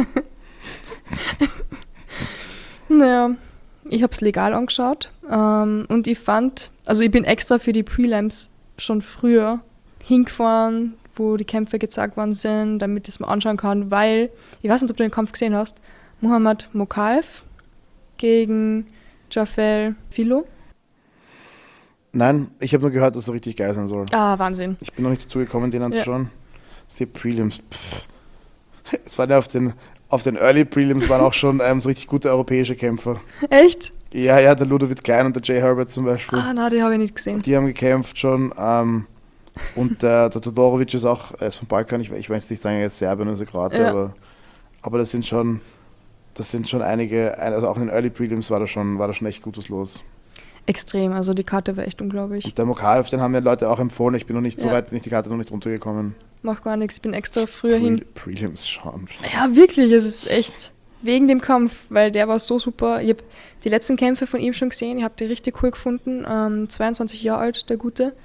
Naja, ich habe es legal angeschaut ähm, und ich fand, also ich bin extra für die Prelims schon früher hingefahren, wo die Kämpfe gezeigt worden sind, damit ich es mal anschauen kann, weil, ich weiß nicht, ob du den Kampf gesehen hast, Muhammad Mokaev gegen Jafel Filo.
Nein, ich habe nur gehört, dass er richtig geil sein soll.
Ah, Wahnsinn.
Ich bin noch nicht dazu gekommen, den
Ja.
anzuschauen. Das ist die Prelims. Pff. Es waren ja auf den, auf den Early Prelims waren auch schon ähm, so richtig gute europäische Kämpfer.
Echt?
Ja, ja, der Ludovic Klein und der Jay Herbert zum Beispiel.
Ah, na, die habe ich nicht gesehen.
Die haben gekämpft schon. Ähm, und der, der Todorovic ist auch, er ist vom Balkan, ich, ich weiß nicht sagen, er ist Serbien oder so Kroate,
Ja.
aber, aber das sind schon, das sind schon einige, also auch in den Early Prelims war da schon, war da schon echt Gutes los.
Extrem, also die Karte war echt unglaublich.
Und der Mokaev, den haben mir Leute auch empfohlen, ich bin noch nicht so
Ja.
weit, nicht die Karte noch nicht runtergekommen.
Macht gar nichts, ich bin extra früher hin.
Pre Prelims schauen.
Ja, wirklich, es ist echt wegen dem Kampf, weil der war so super. Ich habe die letzten Kämpfe von ihm schon gesehen, ich habe die richtig cool gefunden. Ähm, zweiundzwanzig Jahre alt, der Gute.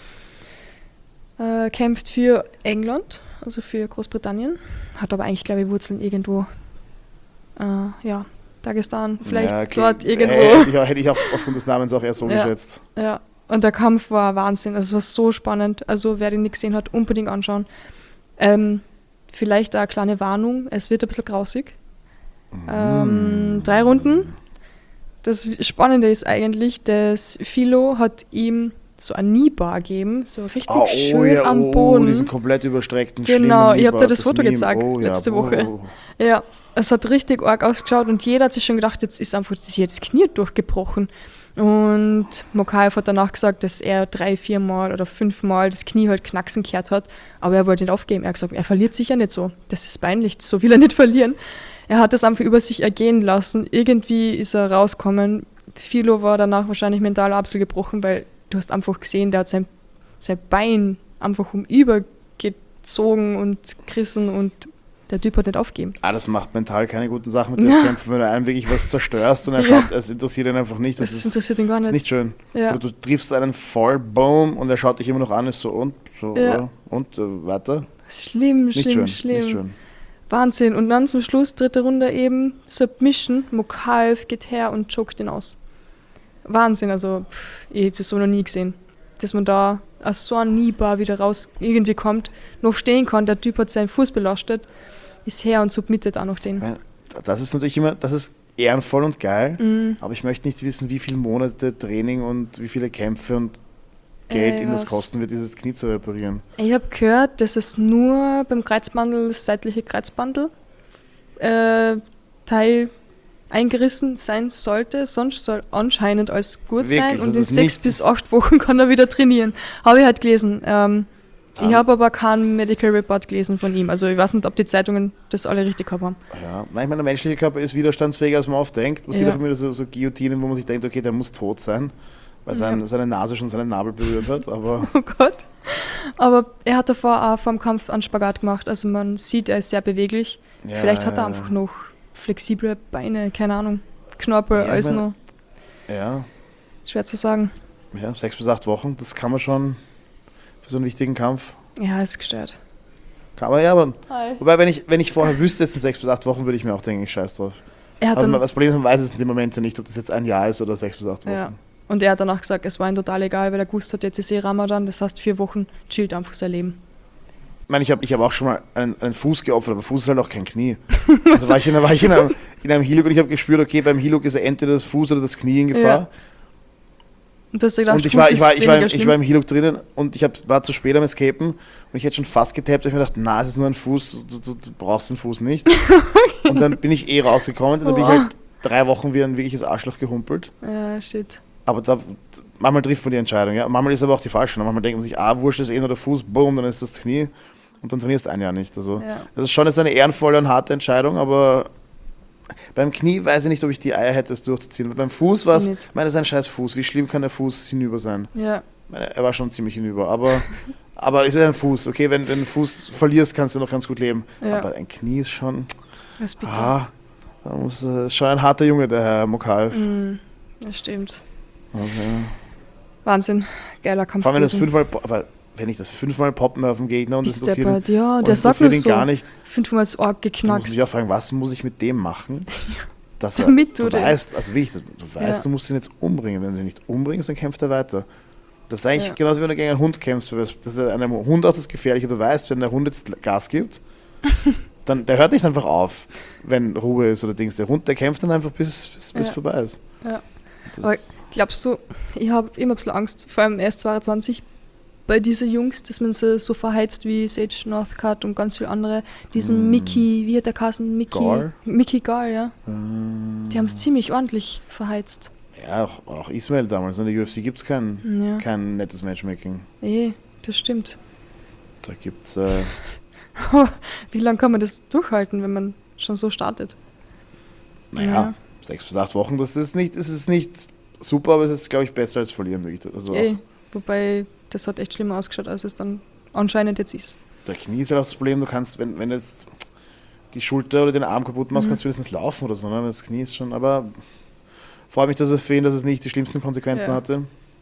Äh, kämpft für England, also für Großbritannien. Hat aber eigentlich, glaube ich, Wurzeln irgendwo. Äh, ja, Dagestan, vielleicht
Ja, okay.
dort irgendwo.
Hätte ich, auch- hätte ich auch aufgrund des Namens auch eher so
Ja.
geschätzt.
Ja, und der Kampf war Wahnsinn. Also es war so spannend. Also wer den nicht gesehen hat, unbedingt anschauen. Ähm, vielleicht eine kleine Warnung, es wird ein bisschen grausig. Ähm, drei Runden. Das Spannende ist eigentlich, dass Philo hat ihm so ein Kniebar gegeben, so richtig
Ah,
schön am
oh,
Boden.
diesen komplett überstreckten
Genau,
schlimmen
ich hab dir
Kniebar,
das Foto
Meme.
gezeigt,
Oh, ja,
letzte
oh.
Woche. Ja, es hat richtig arg ausgeschaut und jeder hat sich schon gedacht, jetzt ist einfach das, jetzt das Knie durchgebrochen. Und Mokaev hat danach gesagt, dass er drei, vier Mal oder fünf Mal das Knie halt knacksen gehört hat, aber er wollte nicht aufgeben. Er hat gesagt, er verliert sicher nicht so. Das ist peinlich, so will er nicht verlieren. Er hat das einfach über sich ergehen lassen. Irgendwie ist er rausgekommen. Philo war danach wahrscheinlich mental absolut gebrochen, weil du hast einfach gesehen, der hat sein, sein Bein einfach umübergezogen und gerissen und der Typ hat nicht aufgegeben.
Ah, das macht mental keine guten Sachen mit dir
Ja.
kämpfen, wenn du einem wirklich was zerstörst und er
Ja.
schaut, es interessiert ihn einfach nicht. Das,
Das
ist,
interessiert ihn gar
das
nicht.
ist nicht schön.
Ja.
Du, du triffst einen voll, boom, und er schaut dich immer noch an, ist so und, so,
Ja.
ja. und, äh, weiter.
Schlimm,
Nicht
schlimm,
schön,
schlimm.
nicht schön.
Wahnsinn. Und dann zum Schluss, dritte Runde eben, Submission, Mokaev geht her und choked ihn aus. Wahnsinn, also pff, ich habe das so noch nie gesehen. Dass man da aus so einem Kniebar wieder raus irgendwie kommt, noch stehen kann, der Typ hat seinen Fuß belastet, ist her und submittet auch noch den.
Ja, Das ist natürlich immer, das ist ehrenvoll und geil,
Mhm.
aber ich möchte nicht wissen, wie viele Monate Training und wie viele Kämpfe und Geld
Ey,
ihm das
was?
kosten wird, dieses Knie zu reparieren.
Ich habe gehört, dass es nur beim Kreuzbandel, das seitliche Kreuzbandel, äh, Teil eingerissen sein sollte. Sonst soll anscheinend alles gut
Wirklich?
sein und
Das
in
ist
sechs
nicht-
bis acht Wochen kann er wieder trainieren. Habe ich halt gelesen. Ähm,
Dann-
ich habe aber keinen Medical Report gelesen von ihm. Also ich weiß nicht, ob die Zeitungen das alle richtig gehabt haben.
Ja, nein, ich meine, der menschliche Körper ist widerstandsfähiger, als man oft denkt. Man sieht
Ja.
auch immer so, so Guillotinen, wo man sich denkt, okay, der muss tot sein, weil sein,
Ja.
seine Nase schon seinen Nabel berührt hat. Aber
Oh Gott. Aber er hat davor auch vor dem Kampf einen Spagat gemacht. Also man sieht, er ist sehr beweglich.
ja,
Vielleicht hat er
ja,
einfach noch flexible Beine, keine Ahnung. Knorpel,
Ja, ich
alles
mein-
noch.
Ja,
Schwer zu sagen.
ja, sechs bis acht Wochen, das kann man schon für so einen wichtigen Kampf.
Ja, ist gestört.
Kann man ja, aber.
Hi.
Wobei, wenn ich, wenn ich vorher wüsste, es sind sechs bis acht Wochen, würde ich mir auch denken, ich scheiß drauf.
Er hat
Aber
dann,
das Problem ist, man weiß es in dem Moment ja nicht, ob das jetzt ein Jahr ist oder sechs bis acht Wochen.
ja. Und er hat danach gesagt, es war ihm total egal, weil er gewusst hat, jetzt ist eh Ramadan, das heißt vier Wochen chillt einfach sein Leben.
Ich meine, ich habe ich hab auch schon mal einen, einen Fuß geopfert, aber Fuß ist halt auch kein Knie. Also war ich in, war ich in einem, in einem Hiluk und ich habe gespürt, okay, beim Hiluk ist entweder das Fuß oder das Knie in Gefahr.
Ja. Und du hast dir gedacht,
Und ich
Fuß
war, ich, war,
ist
ich, war,
weniger
ich
schlimm.
war im Hiluk drinnen und ich hab, war zu spät am Escapen und ich hätte schon fast getappt, und ich mir gedacht, na, es ist nur ein Fuß, du, du, du brauchst den Fuß nicht. Und dann bin ich eh rausgekommen und dann bin ich
Wow.
halt drei Wochen wie ein wirkliches Arschloch gehumpelt.
Ja, shit.
Aber da, manchmal trifft man die Entscheidung, ja. Manchmal ist aber auch die falsche. Manchmal denkt man sich, ah, wurscht ist eh nur der Fuß, boom, dann ist das Knie und dann trainierst du ein Jahr nicht. Also,
Ja.
das ist schon jetzt eine ehrenvolle und harte Entscheidung, aber beim Knie weiß ich nicht, ob ich die Eier hätte, es durchzuziehen. Beim Fuß war es,
Nicht.
ich meine, das ist ein scheiß Fuß. Wie schlimm kann der Fuß hinüber sein?
Ja.
Ich meine, er war schon ziemlich hinüber, aber, aber es ist ein Fuß. Okay, wenn, wenn du den Fuß verlierst, kannst du noch ganz gut leben.
Ja.
Aber ein Knie ist schon,
Das ist bitter.
ah, da muss, äh, ist schon ein harter Junge, der Herr Mokaev.
Mm, das stimmt.
Also,
Wahnsinn. Geiler Kampf.
vor allem, wenn das
gewesen.
fünfmal, po- aber wenn ich das fünfmal poppen auf dem Gegner und das
Ist
interessiert ihn,
deppert. Ja,
und
der
das
sagt
interessiert
nur
ihn
so.
gar nicht,
Fünfmal das Ohr
dann muss
geknackst.
ich mich auch fragen, was muss ich mit dem machen? Dass er,
Damit
du
du den-
weißt, also wie ich, du weißt,
Ja.
du musst ihn jetzt umbringen. Wenn du ihn nicht umbringst, dann kämpft er weiter. Das ist eigentlich
Ja.
genauso, wie wenn du gegen einen Hund kämpfst. weil Das ist einem Hund auch das Gefährliche. Du weißt, wenn der Hund jetzt Gas gibt, dann der hört nicht einfach auf, wenn Ruhe ist oder Dings. Der Hund, der kämpft dann einfach, bis bis bis
Ja.
vorbei ist.
Ja.
Das,
Aber glaubst du, ich habe immer ein bisschen Angst, vor allem erst zweiundzwanzig, bei diesen Jungs, dass man sie so verheizt wie Sage Northcutt und ganz viele andere. Diesen
Mm.
Mickey, wie hat der Kassen? Mickey
Gall?
Mickey Gall, ja.
äh,
Die haben es ziemlich ordentlich verheizt.
ja, auch, auch Ismail damals. In der U F C gibt es kein,
Ja,
kein nettes Matchmaking.
eh, das stimmt.
Da gibt es. Äh,
Wie lange kann man das durchhalten, wenn man schon so startet?
naja,
Ja.
sechs bis acht Wochen, das ist nicht, es ist nicht super, aber es ist, glaube ich, besser als verlieren. Wirklich. Also auch
Eh, wobei, das hat echt schlimmer ausgeschaut, als es dann anscheinend jetzt ist.
der Knie ist halt auch das Problem, du kannst, wenn, wenn jetzt die Schulter oder den Arm kaputt machst,
Mhm.
kannst du wenigstens laufen oder so, ne? Das Knie ist schon, aber freue mich, dass es für ihn, dass es nicht die schlimmsten Konsequenzen
Ja.
hatte.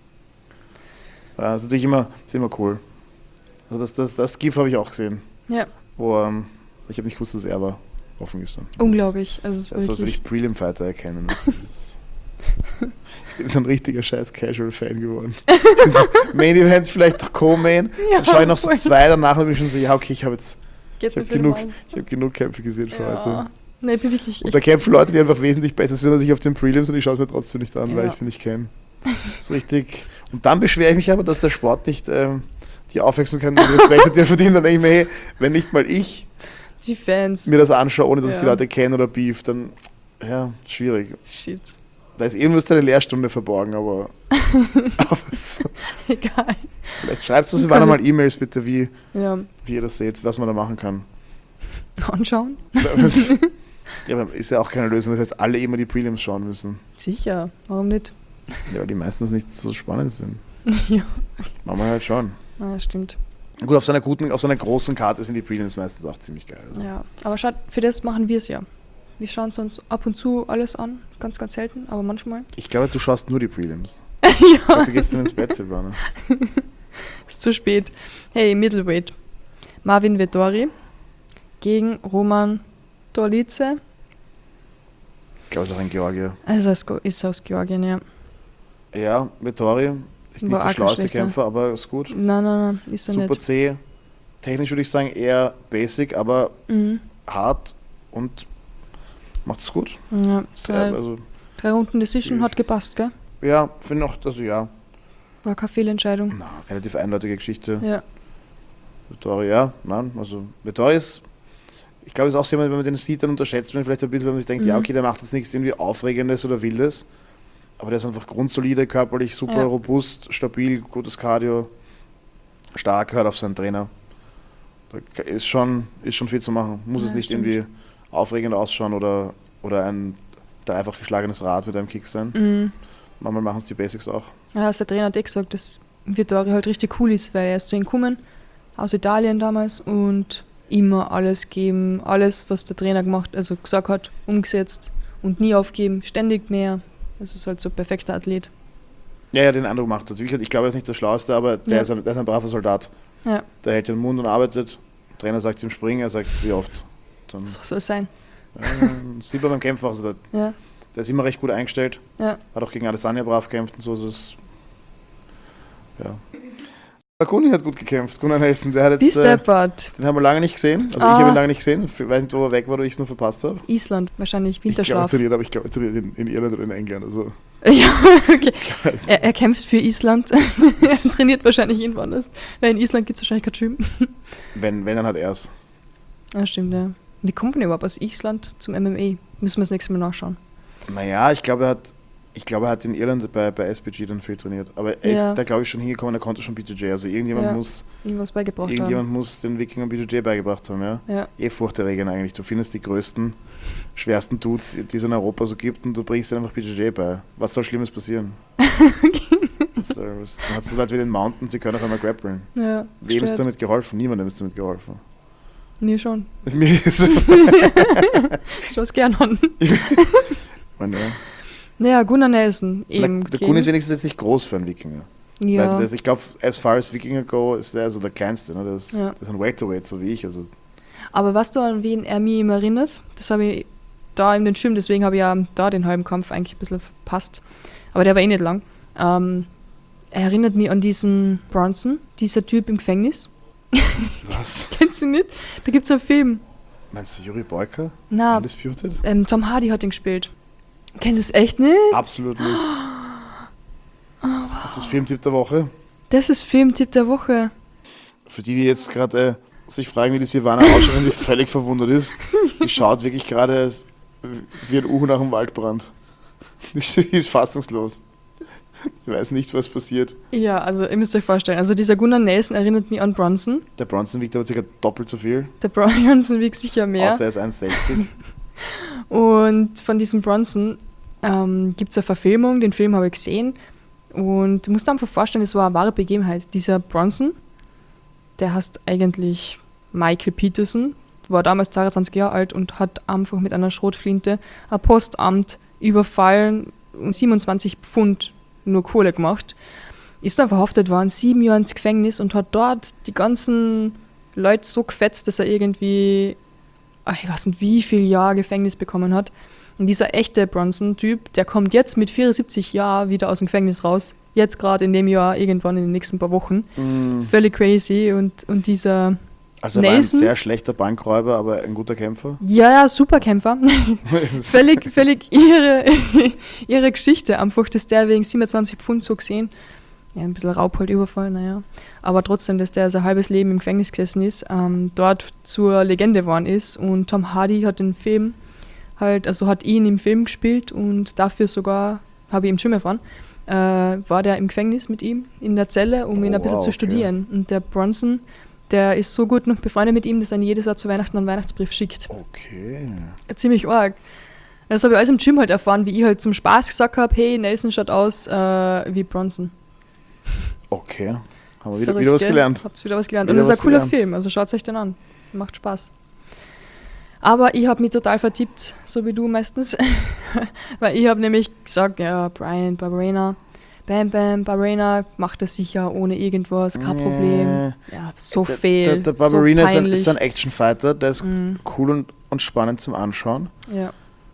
Ja, ist natürlich immer, ist immer cool. Also das, das, das GIF habe ich auch gesehen,
Ja,
wo ähm, ich habe nicht gewusst, dass er war offen gestanden.
unglaublich. Also es ist
Das sollte
wirklich.
ich Prelim-Fighter erkennen. Ich bin so ein richtiger scheiß Casual-Fan geworden. Main Events, vielleicht noch Co-Main.
Ja,
Dann schaue ich noch so
voll.
zwei, danach bin ich schon so, ja okay, ich habe jetzt
Geht
ich
mir
habe
für den
genug,
Maus.
ich hab genug Kämpfe gesehen für
Ja.
heute.
Nee, ich bin wirklich
Und
echt.
da kämpfen Leute, die einfach wesentlich besser sind als ich auf den Prelims und ich schaue es mir trotzdem nicht an, weil
Ja.
ich sie nicht kenne. Das ist richtig. Und dann beschwere ich mich aber, dass der Sport nicht ähm, die Aufmerksamkeit und den Respekt der verdient. Dann denke ich mir, hey, wenn nicht mal ich
Die Fans.
mir das anschaue, ohne dass ich
Ja.
die Leute kenne oder beef, dann, ja, schwierig.
Shit.
Da ist irgendwas eine Lehrstunde verborgen, aber, aber so.
Egal.
Vielleicht schreibt uns
Kann
wann
ich-
mal E-Mails bitte, wie,
Ja.
wie ihr das seht, was man da machen kann.
Anschauen?
Ja, aber ist ja auch keine Lösung, dass jetzt alle immer die Prelims schauen müssen.
Sicher. Warum nicht?
Ja, weil die meistens nicht so spannend sind.
Ja.
Machen wir halt schon.
Ah, stimmt.
Gut, auf so einer guten, auf so einer großen Karte sind die Prelims meistens auch ziemlich geil. Also.
Ja. Aber schaut, für das machen wir es ja. Wir schauen es uns ab und zu alles an. Ganz, ganz selten, aber manchmal.
Ich glaube, du schaust nur die Prelims. Ich glaube,
Ja.
du gehst dann ins Bett, Silvana.
Ist zu spät. Hey, Middleweight. Marvin Vettori gegen Roman Dolidze.
Ich glaube, es ist auch ein Georgier.
Also es ist aus Georgien, ja.
Ja, Vettori, ist nicht
War
der
auch kein
schlauste
schlechter.
Kämpfer, aber ist gut.
Nein, nein, nein, ist er
Super
nicht.
zäh. Technisch würde ich sagen eher basic, aber
Mhm.
hart und macht es gut.
Ja,
Sehr,
drei,
also,
drei Runden Decision hat gepasst, gell?
ja, finde auch, also ja.
War keine Fehlentscheidung.
Na, relativ eindeutige Geschichte.
Ja.
Vettori, ja, nein, also Vettori ist, ich glaube, es ist auch so jemand, wenn man den sieht, dann unterschätzt man vielleicht ein bisschen, wenn man sich denkt,
Mhm.
ja, okay, der macht jetzt nichts irgendwie Aufregendes oder Wildes, aber der ist einfach grundsolide, körperlich super
Ja.
robust, stabil, gutes Cardio, stark, hört auf seinen Trainer. Da ist schon, ist schon viel zu machen. Muss
Ja,
es nicht
stimmt.
irgendwie aufregend ausschauen oder, oder ein dreifach geschlagenes Rad mit einem Kick sein.
Mhm.
Manchmal machen es die Basics auch.
Ja, der Trainer hat eh gesagt, dass Vettori halt richtig cool ist, weil er ist zu ihm gekommen, aus Italien damals, und immer alles geben, alles, was der Trainer gemacht, also gesagt hat, umgesetzt und nie aufgeben, ständig mehr. Das ist halt so ein perfekter Athlet.
Ja, ja, den Eindruck macht das. Wie gesagt, ich glaube, er ist nicht der Schlauste, aber der,
Ja.
ist, ein, der ist ein braver Soldat.
Ja,
Der hält den Mund und arbeitet. Der Trainer sagt ihm springen, er sagt, wie oft. Dann,
so soll es sein.
ja, sieht man beim Kämpfen auch, also der,
Ja,
der ist immer recht gut eingestellt.
ja.
Hat auch gegen Adesanya brav gekämpft und so. Also es, ja. Kuni hat gut gekämpft. Gunnar Nelson, der hat jetzt,
Bis
äh,
deppert.
den haben wir lange nicht gesehen. Also
Ah.
ich habe ihn lange nicht gesehen. Ich weiß nicht, wo er weg war oder ich es nur verpasst habe.
Island, wahrscheinlich
Ich glaube, er
Winterschlaf.
trainiert, aber ich glaube, er trainiert in, in Irland oder in England. Also,
Ja, okay.
ich weiß nicht.
Er, er kämpft für Island. Er trainiert wahrscheinlich irgendwo anders. Weil in Island gibt es wahrscheinlich kein Gym.
wenn, wenn, dann hat er es.
Ja, stimmt, ja. Wie kommt man überhaupt aus Island zum M M A? Müssen wir das nächste Mal nachschauen.
Naja, ich glaube, er hat, ich glaube, er hat in Irland bei, bei S B G dann viel trainiert. Aber er
Ja.
ist da, glaube ich, schon hingekommen, er konnte schon B J J. Also irgendjemand,
Ja.
muss,
Irgendwas beigebracht
irgendjemand muss den Wikingern B J J beigebracht haben. Ja?
haben. Ja.
Eh furchterregend eigentlich. Du findest die größten, schwersten Dudes, die es in Europa so gibt, und du bringst ihnen einfach B J J bei. Was soll Schlimmes passieren? was, soll- was, dann hast du Leute wie den Mountain, sie können auf einmal grappeln.
Ja,
Wem ist
gestört.
damit geholfen? Niemandem ist damit geholfen.
Mir schon.
Mir ist
Ich schaue es gern an.
meine,
Naja, Gunnar Nelson.
der
Eben
der Kun ist wenigstens jetzt nicht groß für einen Wikinger.
ja.
Weil das, ich glaube, as far as Wikinger go, ist der also der kleinste. Ne? Das,
Ja.
das ist ein Welterweight, so wie ich. Also,
Aber was du an wen er mich immer erinnert, das habe ich da in den Schirm, deswegen habe ich ja da den halben Kampf eigentlich ein bisschen verpasst. Aber der war eh nicht lang. Ähm, er erinnert mich an diesen Bronson, dieser Typ im Gefängnis.
was?
Kennst du ihn nicht? Da gibt es einen Film.
Meinst du Juri Boyka?
Na,
Undisputed?
ähm, Tom Hardy hat ihn gespielt. Kennst du es echt nicht?
Absolut nicht. Das ist Filmtipp der Woche.
Das ist Filmtipp der Woche.
Für die, die jetzt gerade äh, sich fragen, wie die Silvana ausschaut, wenn sie völlig verwundert ist, die schaut wirklich gerade als- wie ein Uhu nach dem Waldbrand. Die ist fassungslos. Ich weiß nicht, was passiert.
Ja, also ihr müsst euch vorstellen, also dieser Gunnar Nelson erinnert mich an Bronson.
Der Bronson wiegt aber ca. doppelt so viel,
Der Bronson wiegt sicher mehr.
außer er ist eins sechzig.
Und von diesem Bronson ähm, gibt es eine Verfilmung, den Film habe ich gesehen. Und du musst dir einfach vorstellen, es war eine wahre Begebenheit. Dieser Bronson, der heißt eigentlich Michael Peterson, war damals zweiundzwanzig Jahre alt und hat einfach mit einer Schrotflinte ein Postamt überfallen und siebenundzwanzig Pfund nur Kohle gemacht. Ist dann verhaftet worden, sieben Jahre ins Gefängnis und hat dort die ganzen Leute so gefetzt, dass er irgendwie, ach, ich weiß nicht, wie viele Jahre Gefängnis bekommen hat. Und dieser echte Bronson-Typ, der kommt jetzt mit vierundsiebzig Jahren wieder aus dem Gefängnis raus. Jetzt gerade in dem Jahr, irgendwann in den nächsten paar Wochen.
Mm.
Völlig crazy. Und, und dieser,
Also er war ein
Nelson?
sehr schlechter Bankräuber, aber ein guter Kämpfer.
ja, ja, Superkämpfer. völlig, völlig ihre, ihre Geschichte. Einfach, dass der wegen siebenundzwanzig Pfund so gesehen, ja, ein bisschen Raub halt überfallen, naja. Aber trotzdem, dass der sein halbes Leben im Gefängnis gesessen ist, ähm, dort zur Legende geworden ist. Und Tom Hardy hat den Film halt, also hat ihn im Film gespielt und dafür sogar, habe ich ihm schon erfahren, äh, war der im Gefängnis mit ihm in der Zelle, um
Oh,
ihn ein bisschen
wow,
zu
okay.
studieren. Und der Bronson, der ist so gut noch befreundet mit ihm, dass er ihn jedes Jahr zu Weihnachten einen Weihnachtsbrief schickt.
Okay.
Ziemlich arg. Das habe ich alles im Gym halt erfahren, wie ich halt zum Spaß gesagt habe, hey, Nelson schaut aus äh, wie Bronson.
Okay. Haben wir wieder,
Verrückt,
wieder was
gell?
gelernt.
Habt wieder was gelernt.
Wieder
Und das ist
was
ein cooler
gelernt.
Film, also schaut euch den an. Macht Spaß. Aber ich habe mich total vertippt, so wie du meistens. Weil ich habe nämlich gesagt, ja, Brian Barberena, Bam Bam Barberena macht das sicher ohne irgendwas, kein
Nee.
Problem. Ja, so
Der-
fail,
Der, der Barbarina
so
ist, ein,
peinlich.
ist ein Actionfighter, der ist
Mm,
cool und, und spannend zum Anschauen,
ja.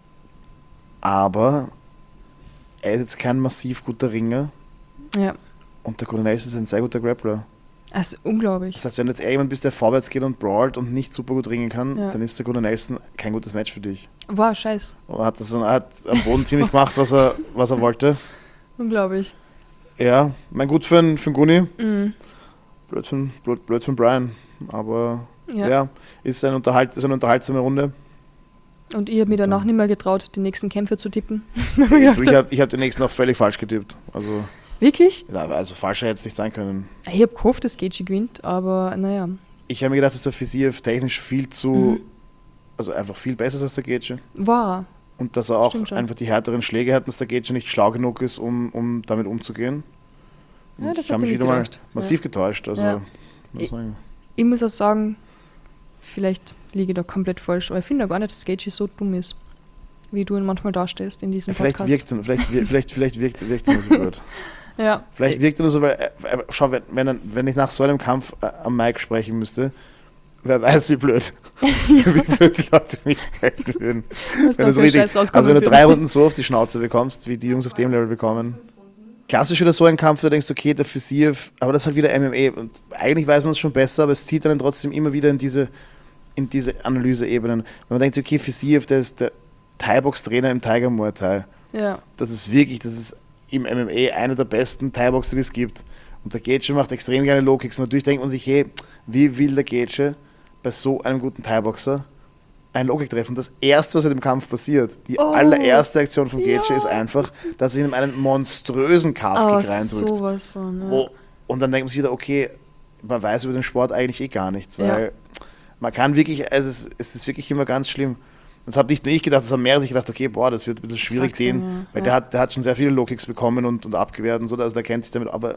aber er ist jetzt kein massiv guter Ringer
ja,
und der Gunnar Nelson ist ein sehr guter Grappler.
also unglaublich.
Das heißt, wenn du jetzt eher jemand bist, der vorwärts geht und brawlt und nicht super gut ringen kann,
Ja.
dann ist der Gunnar Nelson kein gutes Match für dich.
Wow, scheiß.
Und er hat, das, er hat am Boden ziemlich gemacht, was er, was er wollte.
Unglaublich.
Ja, mein gut für einen für Guni.
Mhm.
Blöd für, blöd, blöd für Brian. Aber ja,
Ja.
ist, ein Unterhalt, ist eine unterhaltsame Runde.
Und ich habe mich danach
Dann-
nicht mehr getraut, die nächsten Kämpfe zu tippen.
Du, ich habe ich hab den nächsten auch völlig falsch getippt. Also,
Wirklich?
ja, also falscher hätte es nicht sein können.
Ich habe gehofft, dass Gaethje gewinnt, aber naja.
Ich habe mir gedacht, dass der Fiziev technisch viel zu,
Mhm.
also einfach viel besser ist als der Gaethje.
War.
Und dass er auch
Stimmt schon.
einfach die härteren Schläge hat, dass der Gaethje nicht schlau genug ist, um, um damit umzugehen.
Ja,
Und
das
ich habe
hätte
mich
ich
wieder mal
gedacht.
massiv getäuscht. Also,
Ja.
muss
Ich-
sagen.
Ich muss auch sagen, vielleicht liege ich da komplett falsch, aber ich finde ja gar nicht, dass Gaethje so dumm ist, wie du ihn manchmal darstellst in diesem
Vielleicht
Podcast.
wirkt er, vielleicht, wir- vielleicht, vielleicht wirkt, wirkt er nur so blöd.
Ja.
Vielleicht wirkt er nur so, weil, äh, äh, schau, wenn, wenn, er- wenn ich nach so einem Kampf äh, am Mic sprechen müsste, wer weiß, wie blöd, wie blöd die Leute mich halten würden.
Was
Wenn
da
du, so
für
richtig,
Scheiß rauskommen
also wenn du
würde.
drei Runden so auf die Schnauze bekommst, wie die Jungs auf dem Level bekommen. Klassisch wieder so ein Kampf, wo du denkst, okay, der Fiziev, aber das ist halt wieder M M A und eigentlich weiß man es schon besser, aber es zieht dann trotzdem immer wieder in diese, in diese Analyseebenen. Wenn man denkt, okay, Fiziev, der ist der Thai-Box-Trainer im Tiger Muay Thai.
Ja.
Das ist wirklich, das ist im M M A einer der besten Thai-Boxer, die es gibt. Und der Gaethje macht extrem gerne Low-Kicks. Und natürlich denkt man sich, hey, wie will der Gaethje bei so einem guten Thai-Boxer einen Low-Kick treffen? Das erste, was in dem Kampf passiert, die
Oh,
allererste Aktion von Gaethje
ja.
ist einfach, dass er ihm einen monströsen
Aber
Calf-Kick reindrückt.
sowas von, ja.
Wo, und dann denkt man sich wieder, okay, man weiß über den Sport eigentlich eh gar nichts,
Ja.
weil man kann wirklich, also es, es ist wirklich immer ganz schlimm. Das habe nicht nur ich gedacht, das haben mehrere sich gedacht, okay, boah, das wird ein bisschen schwierig,
Sag's
den,
ihm, ja.
weil
Ja.
der hat, der hat schon sehr viele Low-Kicks bekommen und, und abgewehrt und so, also der kennt sich damit, aber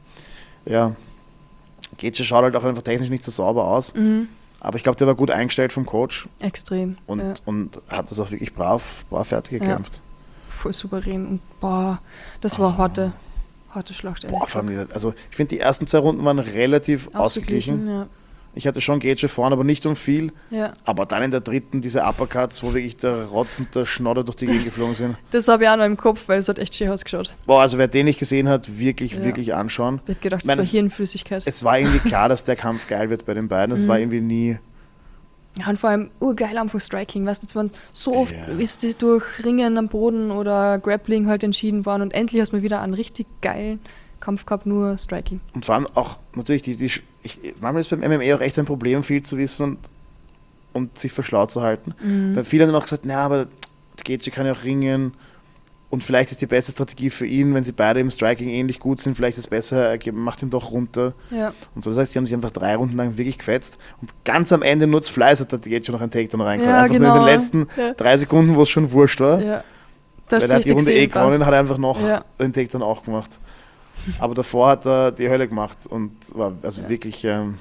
ja, Gaethje schaut halt auch einfach technisch nicht so sauber aus,
Mhm.
aber ich glaube, der war gut eingestellt vom Coach
Extrem.
und,
ja.
und hat das auch wirklich brav, brav fertig gekämpft.
Voll souverän. Und boah, das war harte, harte Schlacht, ehrlich
Boah, vor allem
gesagt.
die- also ich finde, die ersten zwei Runden waren relativ ausgeglichen.
Ja.
Ich hatte schon Gaethje vorne, aber nicht um viel.
ja.
Aber dann in der dritten diese Uppercuts, wo wirklich der Rotz und der Schnodder durch die Gegend geflogen sind.
Das habe ich auch noch im Kopf, weil es hat echt schön ausgeschaut.
Boah, also wer den nicht gesehen hat, wirklich,
Ja.
wirklich anschauen.
Ich habe gedacht,
Ich meine,
das
es-
war Hirnflüssigkeit.
Es war irgendwie klar, dass der Kampf geil wird bei den beiden. Es
Mhm.
war irgendwie nie.
Ja, und vor allem urgeil einfach Striking. Weißt du, es waren so oft,
Ja.
ist sie durch Ringen am Boden oder Grappling halt entschieden worden und endlich hast du mal wieder einen richtig geilen Kampf gehabt, nur Striking.
Und vor allem auch natürlich, die, die, ich, manchmal ist beim M M A auch echt ein Problem, viel zu wissen und, und sich für schlau zu halten.
Mhm.
Weil viele haben dann auch gesagt, na, aber Gaethje kann ja auch ringen. Und vielleicht ist die beste Strategie für ihn, wenn sie beide im Striking ähnlich gut sind, vielleicht ist es besser, er gibt- macht ihn doch runter.
Ja.
Und so, das heißt, sie haben sich einfach drei Runden lang wirklich gefetzt und ganz am Ende nur das Fleiß hat der Gaethje noch einen Takedown reingekommen.
Ja,
einfach nur in
genau.
den letzten
Ja.
drei Sekunden, wo es schon wurscht war.
ja.
Weil
Das
er hat die Runde eh gewonnen, hat er einfach noch
Ja.
den Takedown auch gemacht. Aber davor hat er die Hölle gemacht und war also
Ja.
wirklich, ähm,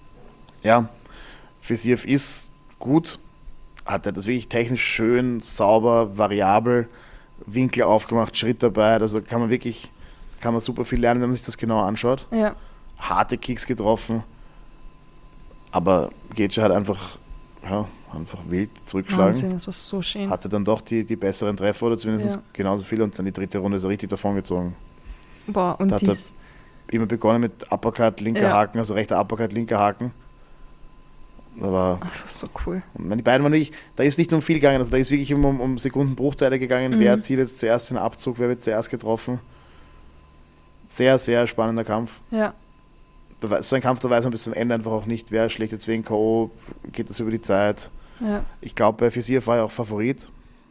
ja, Fiziev ist gut, hat er das wirklich technisch schön, sauber, variabel, Winkel aufgemacht, Schritt dabei, also kann man wirklich, kann man super viel lernen, wenn man sich das genau anschaut.
Ja.
Harte Kicks getroffen, aber Gaethje hat einfach, ja, einfach wild zurückgeschlagen.
Wahnsinn, das war so schön.
Hatte dann doch die, die besseren Treffer oder zumindest
Ja.
genauso viele und dann die dritte Runde ist er richtig davongezogen.
Boah, und
Da hat er
dies,
immer begonnen mit Uppercut, linker
Ja.
Haken, also rechter Uppercut, linker Haken. Da war,
das ist so cool.
und wenn die beiden waren wirklich, da ist nicht um viel gegangen, also da ist wirklich immer um, um Sekundenbruchteile gegangen,
Mhm.
wer zieht jetzt zuerst den Abzug, wer wird zuerst getroffen. Sehr, sehr spannender Kampf.
Ja.
Da wei- So ein Kampf, da weiß man bis zum Ende einfach auch nicht, wer schlägt jetzt wen K O, geht das über die Zeit.
Ja.
Ich glaube, bei Fiziev war er auch Favorit.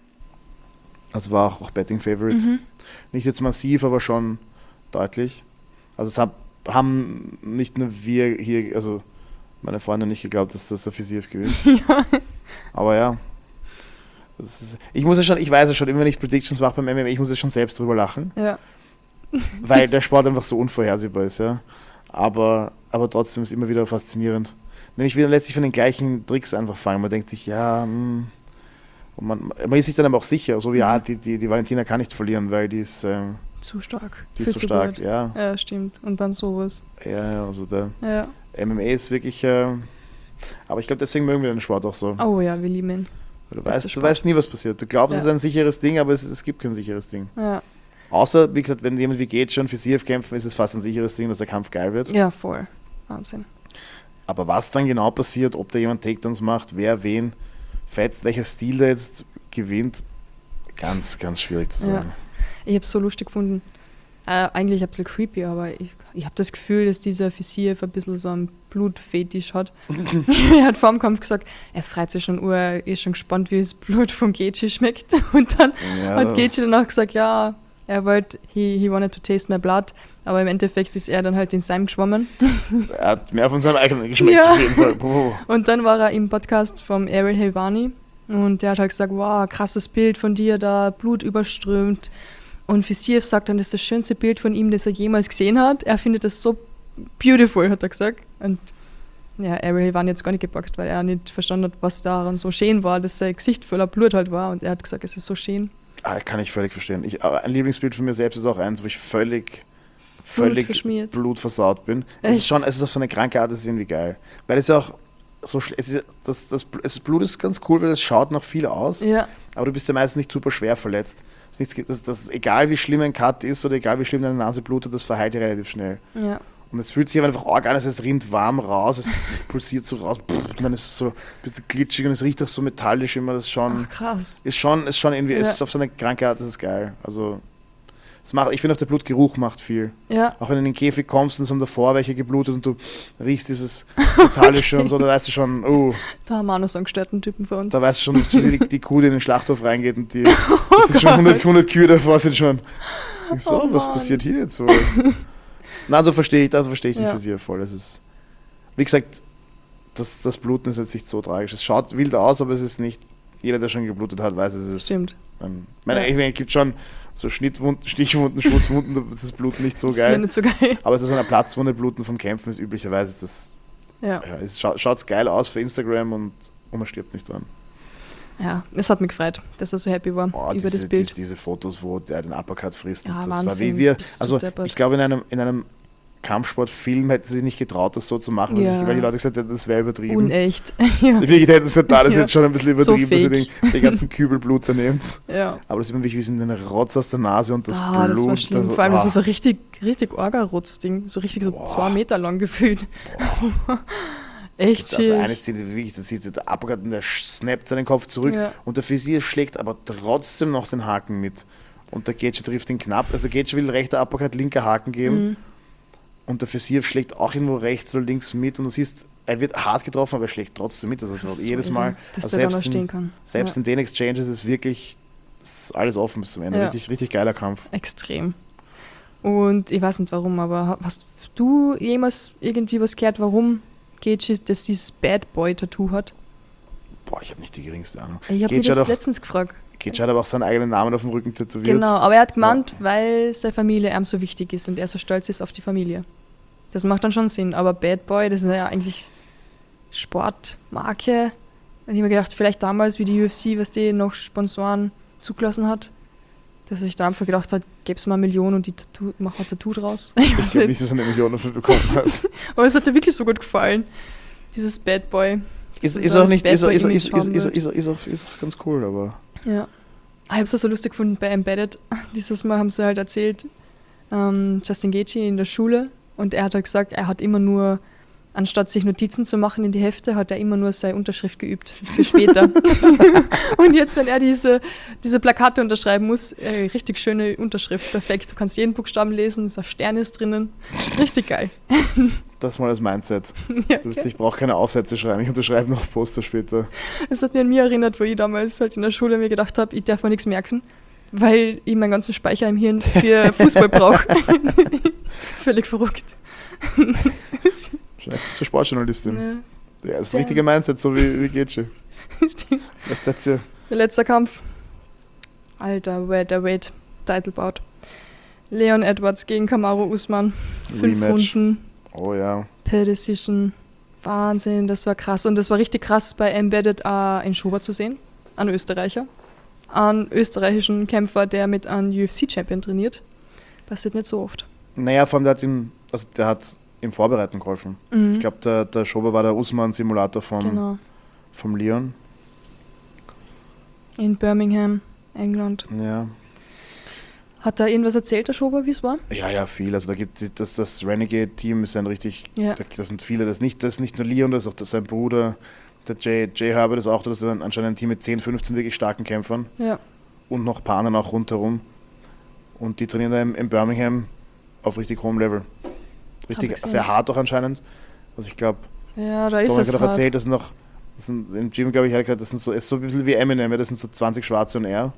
Also war auch, auch Betting Favorite.
Mhm.
Nicht jetzt massiv, aber schon deutlich. Also es hab, haben nicht nur wir hier, also meine Freunde nicht geglaubt, dass das der Fiziev gewinnt.
ja.
Aber ja. Das ist, ich muss ja schon, ich weiß ja schon, immer wenn ich Predictions mache beim M M A, ich muss ja schon selbst drüber lachen,
Ja.
weil der Sport einfach so unvorhersehbar ist, ja. Aber, aber trotzdem ist es immer wieder faszinierend. Nämlich wieder letztlich von den gleichen Tricks einfach fangen. Man denkt sich, ja, hm. Und man, man ist sich dann aber auch sicher, so wie, ja, die, die, die Valentina kann nicht verlieren, weil die ist, ähm,
Zu stark.
die
Viel
ist so
zu
stark,
gut.
ja.
Ja, stimmt. Und dann sowas.
Ja, ja, also der
Ja.
M M A ist wirklich, äh, aber ich glaube, deswegen mögen wir den Sport auch so.
Oh ja, wir lieben ihn.
Weil du,
bester
weißt, du
Sport.
weißt nie, was passiert. Du glaubst,
Ja.
es ist ein sicheres Ding, aber es, es gibt kein sicheres Ding.
Ja.
Außer, wie gesagt, wenn jemand wie Gaethje und Fiziev kämpfen, ist es fast ein sicheres Ding, dass der Kampf geil wird.
Ja, voll. Wahnsinn.
Aber was dann genau passiert, ob da jemand Takedowns macht, wer wen fetzt, welcher Stil da jetzt gewinnt, ganz, ganz schwierig zu
Ja.
sagen.
Ich habe es so lustig gefunden. Äh, eigentlich ein bisschen creepy, aber ich, ich habe das Gefühl, dass dieser Fisiev ein bisschen so einen Blutfetisch hat. Er hat vor dem Kampf gesagt, er freut sich schon, ur, er ist schon gespannt, wie das Blut von Gaethje schmeckt. Und dann
Ja.
hat Gaethje danach gesagt, ja, er wollte, he, he wanted to taste my blood, aber im Endeffekt ist er dann halt in seinem geschwommen.
Er hat mehr von seinem eigenen geschmeckt,
Ja.
auf jeden Fall. Puh.
Und dann war er im Podcast vom Ariel Helwani und der hat halt gesagt, wow, krasses Bild von dir da, Blut überströmt. Und Fisiev sagt dann, das ist das schönste Bild von ihm, das er jemals gesehen hat. Er findet das so beautiful, hat er gesagt. Und ja, Ariel Helwani jetzt gar nicht gepackt, weil er nicht verstanden hat, was daran so schön war, dass sein Gesicht voller Blut halt war. Und er hat gesagt, es ist so schön.
Ah, kann ich völlig verstehen. Ich, aber ein Lieblingsbild von mir selbst ist auch eins, wo ich völlig, völlig
verschmiert.
blutversaut bin. Es
Echt?
ist schon, es ist auf so eine kranke Art, das ist irgendwie geil. Weil es ja auch so schl- es ist, das, das, das Blut ist ganz cool, weil es schaut noch viel aus,
Ja,
aber du bist ja meistens nicht super schwer verletzt. Das ist nichts, das, das, egal wie schlimm ein Cut ist oder egal wie schlimm deine Nase blutet, das verheilt ja relativ schnell.
ja.
Und es fühlt sich aber einfach arg an, es rinnt warm raus, es pulsiert so raus, und dann ist es so ein bisschen glitschig und es riecht auch so metallisch immer, das ist schon,
Ach, krass.
ist schon, ist schon irgendwie,
Ja.
es ist auf so eine kranke Art, das ist geil. Also, es macht, ich finde auch der Blutgeruch macht viel.
Ja,
Auch wenn du in den Käfig kommst und es haben davor welche geblutet und du riechst dieses metallische und so, da weißt du schon, oh,
da haben wir auch noch so einen gestörten Typen für uns.
da weißt du schon, dass die, die Kuh, die in den Schlachthof reingeht und die, das sind schon hundert, hundert Kühe davor, sind schon. Ich so,
Oh
was
Mann.
passiert hier jetzt so? Na, so verstehe ich, also verstehe ich den
Ja.
Visier voll. Es ist, wie gesagt, das, das Bluten ist jetzt nicht so tragisch. Es schaut wild aus, aber es ist nicht, jeder, der schon geblutet hat, weiß, es ist.
Stimmt.
Ähm, meine,
Ja.
ich meine, es gibt schon so Schnittwunden, Stichwunden, Schusswunden, da ist das Bluten nicht so
Das wäre
geil.
nicht so geil.
Aber so eine Platzwunde bluten vom Kämpfen ist üblicherweise das.
Ja.
Ja, es schaut schaut's geil aus für Instagram und, und man stirbt nicht dran.
Ja, es hat mich gefreut, dass er so happy war
Oh,
über
diese,
das Bild.
Diese, diese Fotos, wo der den Uppercut frisst.
Ja,
das war
Wahnsinn,
wie wir.
bist du
Also
deppert.
ich glaube, in einem, in einem Kampfsportfilm hätten sie sich nicht getraut, das so zu machen,
Ja.
weil die Leute gesagt hätten, das wäre übertrieben.
Unecht. ja.
Wirklich hätten sie gesagt, da, das ist
Ja.
jetzt schon ein bisschen
So
übertrieben, dass ihr
fake.
den, den ganzen Kübel Blut da nehmt.
ja.
Aber das sieht man wirklich, wie es in den Rotz aus der Nase und das
ah,
Blut.
das war schlimm.
das-
Vor allem, das
ah.
war so richtig, richtig Orga-Rutz-Ding. So richtig so
Boah.
zwei Meter lang gefühlt. Echt
Also
schön.
eine Szene, die wirklich, das sieht der Uppercut und der snappt seinen Kopf zurück
Ja.
und der Visier schlägt aber trotzdem noch den Haken mit. Und der Gaethje trifft ihn knapp. Also der Gaethje will rechter Uppercut, linker Haken geben.
Mhm.
Und der Visier schlägt auch irgendwo rechts oder links mit und du siehst, er wird hart getroffen, aber er schlägt trotzdem mit. Also
Das ist so
jedes
irre,
Mal,
dass
also
der da noch
selbst,
stehen
in,
kann.
selbst
ja.
in den Exchanges ist wirklich ist alles offen bis zum Ende.
Ja.
Richtig, richtig geiler Kampf.
Extrem. Und ich weiß nicht warum, aber hast du jemals irgendwie was gehört, warum Gaethje das dieses Bad Boy-Tattoo hat?
Boah, ich habe nicht die geringste Ahnung.
Ich habe mir
Gaethje
das
hat, auch-
letztens gefragt.
Gaethje hat aber auch seinen eigenen Namen auf dem Rücken tätowiert.
Genau, aber er hat gemeint, weil seine Familie ihm so wichtig ist und er so stolz ist auf die Familie. Das macht dann schon Sinn, aber Bad Boy, das ist ja eigentlich Sportmarke. Da habe ich mir gedacht, vielleicht damals, wie die U F C, was die noch Sponsoren zugelassen hat, dass er sich da einfach gedacht hat, gäbe es mal eine Million und die Tattoo, mach mal ein Tattoo draus. Ich
Ich
weiß
glaube
nicht.
nicht, dass er eine Million dafür bekommen hat.
Aber es hat dir wirklich so gut gefallen, dieses Bad Boy.
Ist,
Das
ist
so
auch
das
nicht,
Bad
ist, auch- ist, auch-
Boy-Image
ist, ist,
haben
ist,
wird.
ist, ist, auch, ist auch ganz cool, aber
Ja. Ich habe es so lustig gefunden bei Embedded. Dieses Mal haben sie halt erzählt, ähm, Justin Gaethje in der Schule, und er hat halt gesagt, er hat immer nur, anstatt sich Notizen zu machen in die Hefte, hat er immer nur seine Unterschrift geübt für später. Und jetzt, wenn er diese, diese Plakate unterschreiben muss, äh, richtig schöne Unterschrift, perfekt. Du kannst jeden Buchstaben lesen, so ein Stern ist drinnen. Richtig geil.
das ist mal das Mindset.
Ja,
Du bist, ich brauche keine Aufsätze schreiben, ich unterschreibe noch Poster später.
Es hat mich an mich erinnert, wo ich damals halt in der Schule mir gedacht habe, ich darf mir nichts merken, weil ich meinen ganzen Speicher im Hirn für Fußball brauche. Völlig verrückt.
Schon jetzt bist du Sportjournalistin.
Ja,
Ja, das ist
Ja.
richtige Mindset, so wie, wie Gaethje.
stimmt.
Das setzt ja.
Der letzte Kampf. Alter, Welterweight, Titelbout. Leon Edwards gegen Kamaru Usman. Fünf
Rematch.
Runden,
Oh ja.
per Decision. Wahnsinn, das war krass. Und das war richtig krass bei Embedded auch einen Schober zu sehen. Einen Österreicher. Einen österreichischen Kämpfer, der mit einem U F C-Champion trainiert. Passiert nicht so oft.
Naja, vor allem der hat ihm, also der hat im Vorbereiten geholfen.
Mhm.
Ich glaube, der, der Schober war der Usman-Simulator vom,
Genau.
vom Leon.
In Birmingham, England.
Ja.
Hat da irgendwas erzählt, der Schober, wie es war?
Ja, ja, viel. Also da gibt es das, das Renegade-Team ist ein richtig,
Ja.
da, da sind viele, das ist nicht, das ist nicht nur Leon, das ist auch das sein Bruder, der Jay, Jay Herbert ist auch da, das ist ein, anscheinend ein Team mit zehn, fünfzehn wirklich starken Kämpfern
Ja.
und noch ein paar anderen auch rundherum. Und die trainieren da im, in Birmingham auf richtig hohem Level. Richtig,
Hab ich
sehr
gesehen.
hart auch anscheinend. Also ich glaube,
Ja, da ist
Dominik
es
hat auch
hart.
erzählt, das sind noch, das sind, im Gym, glaube ich, hat er gesagt, das sind so, ist so ein bisschen wie Eminem, ja, das sind so zwanzig Schwarze und er.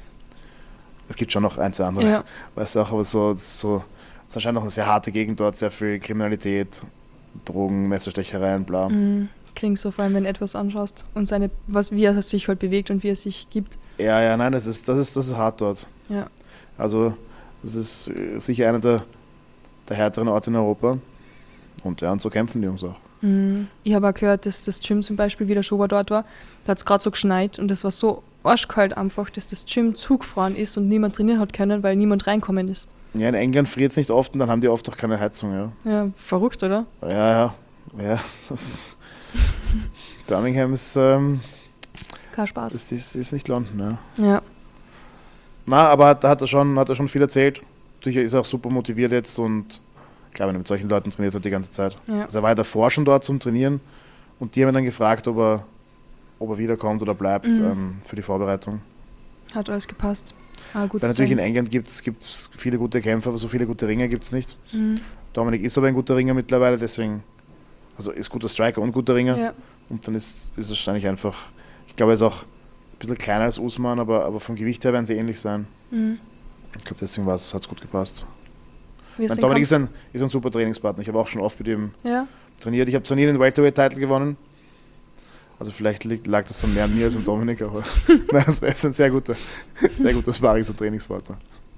Es gibt schon noch ein, zwei andere,
Ja.
weißt du auch, aber so, das ist so, das ist anscheinend noch eine sehr harte Gegend dort, sehr viel Kriminalität, Drogen, Messerstechereien, bla.
Mhm. Klingt so, vor allem wenn du etwas anschaust und seine, was, wie er sich halt bewegt und wie er sich gibt.
Ja, ja, nein, das ist, das ist, das ist hart dort.
Ja.
Also, das ist äh, sicher einer der, der härteren Orte in Europa. Und ja, und so kämpfen die Jungs auch.
Mhm. Ich habe auch gehört, dass das Gym zum Beispiel, wie der Schober dort war, da hat es gerade so geschneit und es war so arschkalt einfach, dass das Gym zugefroren ist und niemand trainieren hat können, weil niemand reinkommen ist.
Ja, in England friert es nicht oft und dann haben die oft auch keine Heizung, ja.
Ja, verrückt, oder?
Ja, ja, ja. Das Birmingham ist, ähm,
Kein Spaß.
ist, ist, ist nicht London, ja.
Ja.
Na, aber hat, da hat er schon, hat er schon viel erzählt. Sicher ist er auch super motiviert jetzt und klar, wenn er mit solchen Leuten trainiert hat die ganze Zeit.
Ja.
Also er war ja davor schon dort zum Trainieren und die haben ihn dann gefragt, ob er, ob er wiederkommt oder bleibt
Mhm.
ähm, für die Vorbereitung.
Hat alles gepasst. Ah, gut
Weil natürlich in England gibt es viele gute Kämpfer, aber so viele gute Ringer gibt es nicht.
Mhm.
Dominik ist aber ein guter Ringer mittlerweile, deswegen, also ist guter Striker und guter Ringer.
Ja.
Und dann ist, ist es wahrscheinlich einfach, ich glaube, er ist auch ein bisschen kleiner als Usman, aber, aber vom Gewicht her werden sie ähnlich sein.
Mhm.
Ich glaube, deswegen hat es gut gepasst.
Wie ist
Mein
den
Dominik
Kampf?
ist ein, ist ein super Trainingspartner. Ich habe auch schon oft mit ihm
Ja.
trainiert. Ich habe zwar nie den Welterweight-Titel gewonnen, also vielleicht liegt, lag das dann mehr an mir als an Dominik, aber nein, er ist ein sehr guter, sehr guter Sparrings- und Trainingspartner.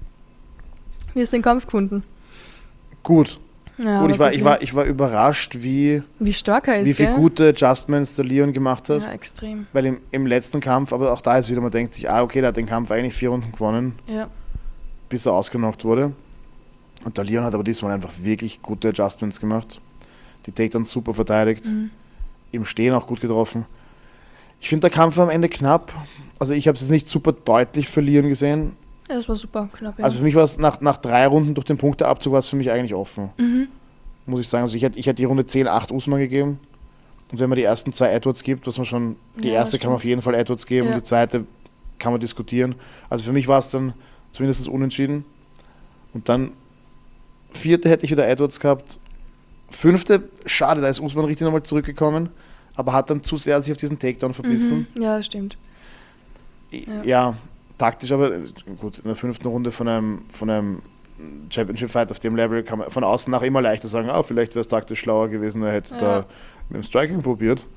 Wie ist den Kampf gefunden?
Gut,
Ja,
gut,
aber
ich war,
gut,
ich, war, ich war überrascht, wie,
Wie stark er ist,
wie viele
gell?
gute Adjustments der Leon gemacht hat.
Ja, extrem.
Weil im, im letzten Kampf, aber auch da ist wieder, man denkt sich, ah, okay, der hat den Kampf eigentlich vier Runden gewonnen,
Ja.
bis er ausgenockt wurde. Und der Leon hat aber diesmal einfach wirklich gute Adjustments gemacht. Die Takedowns super verteidigt,
Mhm.
im Stehen auch gut getroffen. Ich finde, der Kampf war am Ende knapp. Also ich habe es jetzt nicht super deutlich für Leon gesehen.
Ja, das war super knapp. Ja.
Also für mich war es nach, nach drei Runden durch den Punkteabzug war es für mich eigentlich offen.
mhm.
Muss ich sagen. Also ich hätte, ich hätte die Runde zehn acht Usman gegeben. Und wenn man die ersten zwei Edwards gibt, was man schon, die
Ja,
erste kann man
stimmt.
auf jeden Fall Edwards geben,
Ja.
die zweite kann man diskutieren. Also für mich war es dann zumindest unentschieden. Und dann vierte hätte ich wieder Edwards gehabt. Fünfte, schade, da ist Usman richtig nochmal zurückgekommen, aber hat dann zu sehr sich auf diesen Takedown verbissen.
Mhm. Ja, stimmt.
Ja.
Ja.
taktisch, aber äh, gut, in der fünften Runde von einem, von einem Championship-Fight auf dem Level kann man von außen nach immer leichter sagen, ah, vielleicht wäre es taktisch schlauer gewesen, er hätte
Ja.
da mit dem Striking probiert.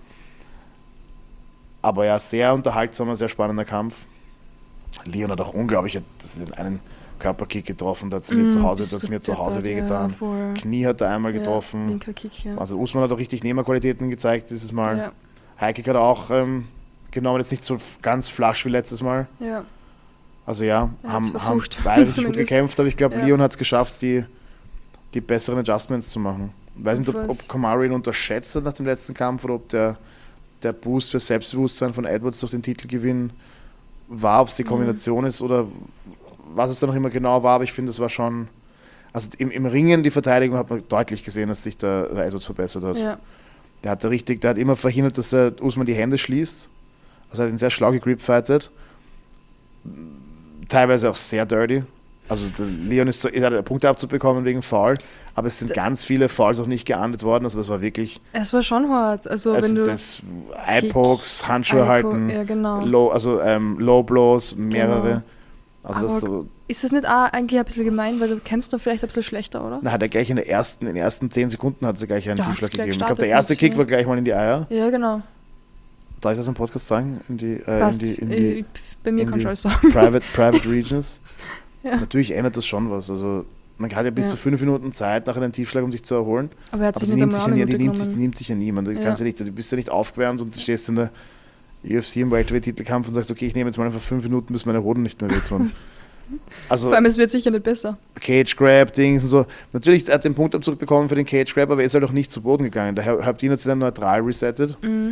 Aber ja, sehr unterhaltsamer, sehr spannender Kampf. Leon hat auch unglaublich das ist einen Körperkick getroffen, da hat es mir
Mhm,
zu Hause,
das
das
ist
mir
so
zu Hause
deppert,
wehgetan.
ja, voll.
Knie hat er einmal getroffen.
Ja, linker Kick, ja.
Also Usman hat auch richtig Nehmerqualitäten gezeigt dieses Mal.
Ja,
Highkick hat er auch ähm, genommen, jetzt nicht so f- ganz flash wie letztes Mal.
ja.
Also ja,
Er hat's
haben, haben
versucht,
beide richtig gut
zumindest.
gekämpft, aber ich glaube,
Ja.
Leon hat es geschafft, die, die besseren Adjustments zu machen. Ich weiß nicht, ob, ob
Was-
Kamaru ihn unterschätzt hat nach dem letzten Kampf oder ob der, der Boost für Selbstbewusstsein von Edwards durch den Titelgewinn war, ob es die
Mhm.
Kombination ist oder was es da noch immer genau war, aber ich finde, es war schon, also im, im Ringen, die Verteidigung hat man deutlich gesehen, dass sich der, der Edwards verbessert hat.
Ja.
Der hat da richtig, der hat immer verhindert, dass er Usman die Hände schließt. Also er hat ihn sehr schlau gegripfightet. Teilweise auch sehr dirty. Also der Leon ist so, er hat einen Punkteabzug bekommen wegen Foul, aber es sind
D-
ganz viele Fouls auch nicht geahndet worden. Also das war wirklich,
Es war schon hart. Also,
also
wenn du.
das Eye-Pokes, Handschuhe
Eye-Po-
halten,
Ja, genau.
low, also ähm, Low Blows, mehrere.
Genau.
Also das
Aber
so,
Ist das nicht auch eigentlich ein bisschen gemein, weil du kämpfst doch vielleicht ein bisschen schlechter, oder?
na, hat er gleich in, der ersten, in den ersten zehn Sekunden hat sie gleich einen
Da hat's
Tiefschlag
gleich
gegeben. Ich glaube, der
gestartet,
erste
das,
Kick
ja.
war gleich mal in die Eier.
Ja, genau.
Darf ich das im Podcast sagen? In die, äh, in
Passt.
die, in die
Ich- pf, Bei mir
in
kannst
die
du alles sagen.
Private, Private Regions.
Ja.
Natürlich ändert das schon was. Also man hat ja bis
Ja.
zu fünf Minuten Zeit nach einem Tiefschlag, um sich zu erholen.
Aber er hat
Aber
sich
die
nicht
nimmt,
einmal
sich ja,
eine
nie- die,
Minute
nimmt, sich, die
genommen.
nimmt sich ja niemand. Du,
Ja.
kannst ja nicht, du bist ja nicht aufgewärmt und du stehst in der U F C im Welterweight-Titelkampf und sagst, okay, ich nehme jetzt mal einfach fünf Minuten, bis meine Hoden nicht mehr wehtun. Also
Vor allem, es wird sicher nicht besser.
Cage Grab, Dings und so. Natürlich hat er den Punktabzug bekommen für den Cage Grab, aber er ist halt auch nicht zu Boden gegangen. Der Herr Habdin hat sich dann neutral resettet.
Mhm.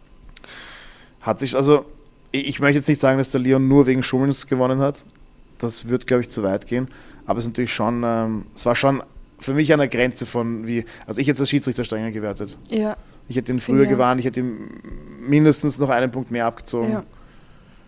Hat sich, also, ich, ich möchte jetzt nicht sagen, dass der Leon nur wegen Schummelns gewonnen hat. Das wird, glaube ich, zu weit gehen. Aber es ist natürlich schon, ähm, es war schon für mich an der Grenze von wie, also ich hätte es als Schiedsrichter strenger gewertet.
Ja,
Ich hätte ihn früher
Ja.
gewarnt, ich hätte ihm mindestens noch einen Punkt mehr abgezogen.
ja.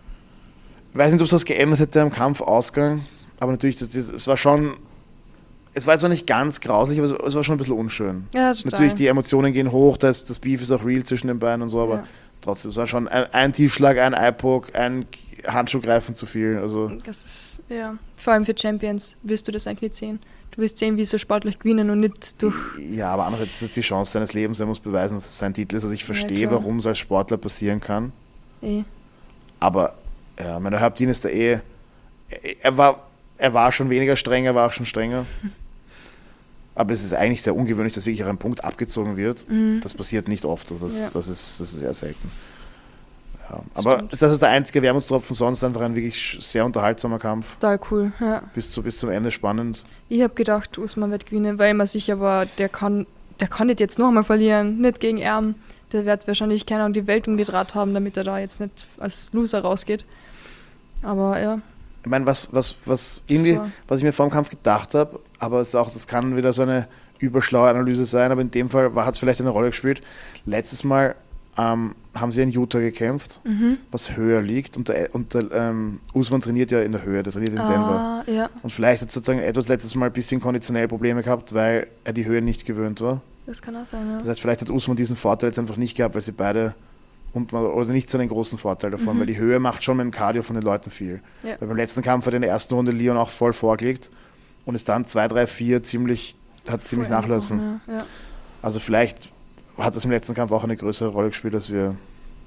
Ich weiß nicht, ob es was geändert hätte am Kampfausgang, aber natürlich, das, das, es war schon, es war jetzt noch nicht ganz grauslich, aber es, es war schon ein bisschen unschön.
Ja, total.
Natürlich, die Emotionen gehen hoch, das, das Beef ist auch real zwischen den beiden und so, aber
Ja.
trotzdem, es war schon ein, ein Tiefschlag, ein Eye-Poke, ein Handschuhgreifen zu viel. Also
Das ist, ja, vor allem für Champions wirst du das eigentlich nicht sehen. Du wirst sehen, wie sie sportlich gewinnen und nicht durch.
ja, aber andererseits ist das die Chance seines Lebens, er muss beweisen, dass es sein Titel ist. Also ich verstehe,
klar.
warum es als Sportler passieren kann.
Eh.
Aber ja, meine Hauptdien ist da eh, er war, er war schon weniger streng, er war auch schon strenger. Aber es ist eigentlich sehr ungewöhnlich, dass wirklich auch ein Punkt abgezogen wird.
Mhm.
Das passiert nicht oft, also das,
Ja.
das, ist, das ist sehr selten. Ja, aber
Stimmt.
das ist der einzige Wermutstropfen, sonst einfach ein wirklich sehr unterhaltsamer Kampf.
Total cool, ja.
Bis, zu, bis zum Ende spannend.
Ich habe gedacht, Usman wird gewinnen, weil ich mir sicher war, der kann, der kann nicht jetzt noch einmal verlieren, nicht gegen Erm. Der wird wahrscheinlich keiner um die Welt umgedreht haben, damit er da jetzt nicht als Loser rausgeht. Aber ja,
Ich meine, was, was, was,
Das
irgendwie,
war-
was ich mir vor dem Kampf gedacht habe, aber es ist auch, das kann wieder so eine überschlaue Analyse sein, aber in dem Fall hat es vielleicht eine Rolle gespielt. Letztes Mal ähm, haben sie in Utah gekämpft,
mhm.
was höher liegt, und der, und der ähm, Usman trainiert ja in der Höhe, der trainiert in Denver.
Ah, ja,
Und vielleicht hat sozusagen Edwards letztes Mal ein bisschen konditionell Probleme gehabt, weil er die Höhe nicht gewöhnt war.
das kann auch sein, ja.
Das heißt, vielleicht hat Usman diesen Vorteil jetzt einfach nicht gehabt, weil sie beide, und, oder nicht so einen großen Vorteil davon,
Mhm.
weil die Höhe macht schon mit dem Cardio von den Leuten viel.
Ja.
Weil beim letzten Kampf hat er in der ersten Runde Leon auch voll vorgelegt und ist dann zwei, drei, vier ziemlich, hat ziemlich
Voll
nachlassen.
Ja, ja.
Also vielleicht hat das im letzten Kampf auch eine größere Rolle gespielt, als wir,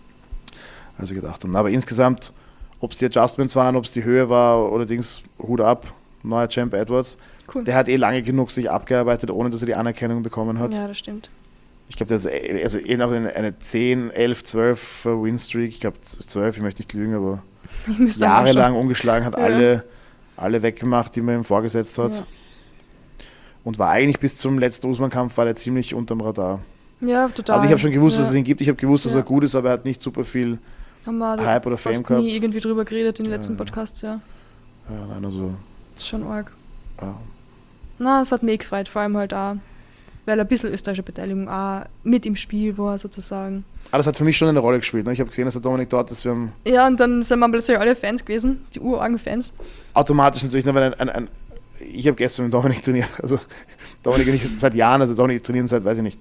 als wir gedacht haben. Aber insgesamt, ob es die Adjustments waren, ob es die Höhe war oder Dings, Hut ab, neuer Champ Edwards.
Cool.
Der hat eh lange genug sich abgearbeitet, ohne dass er die Anerkennung bekommen hat.
Ja, das stimmt.
Ich glaube, der hat eh- also eh noch eine, eine zehn, elf, zwölf Win-Streak, ich glaube zwölf, ich möchte nicht lügen, aber
Ich müsste auch
jahrelang ungeschlagen, hat
Ja.
alle, alle weggemacht, die man ihm vorgesetzt hat.
Ja.
Und war eigentlich bis zum letzten Usman-Kampf war der ziemlich unterm Radar.
schauen. Ja, total.
Also ich habe schon gewusst,
ja.
dass es ihn gibt, ich habe gewusst, dass
Ja.
er gut ist, aber er hat nicht super viel.
Haben wir
Hype oder
fast
Fame gehabt.
nie irgendwie drüber geredet in den letzten
Ja.
Podcasts, ja.
Ja, nein, also,
Das ist schon arg.
ja.
Na, es hat mich eh gefreut, vor allem halt auch, weil ein bisschen österreichische Beteiligung auch mit im Spiel war, sozusagen.
Aber das hat für mich schon eine Rolle gespielt. Ne? Ich habe gesehen, dass der Dominik dort ist. Wir haben
Ja, und dann sind wir plötzlich alle Fans gewesen, die urargen Fans.
automatisch natürlich, ne, weil ein, ein, ein, ich habe gestern mit Dominik trainiert. Also Dominik und ich seit Jahren, also Dominik trainieren seit, weiß ich nicht,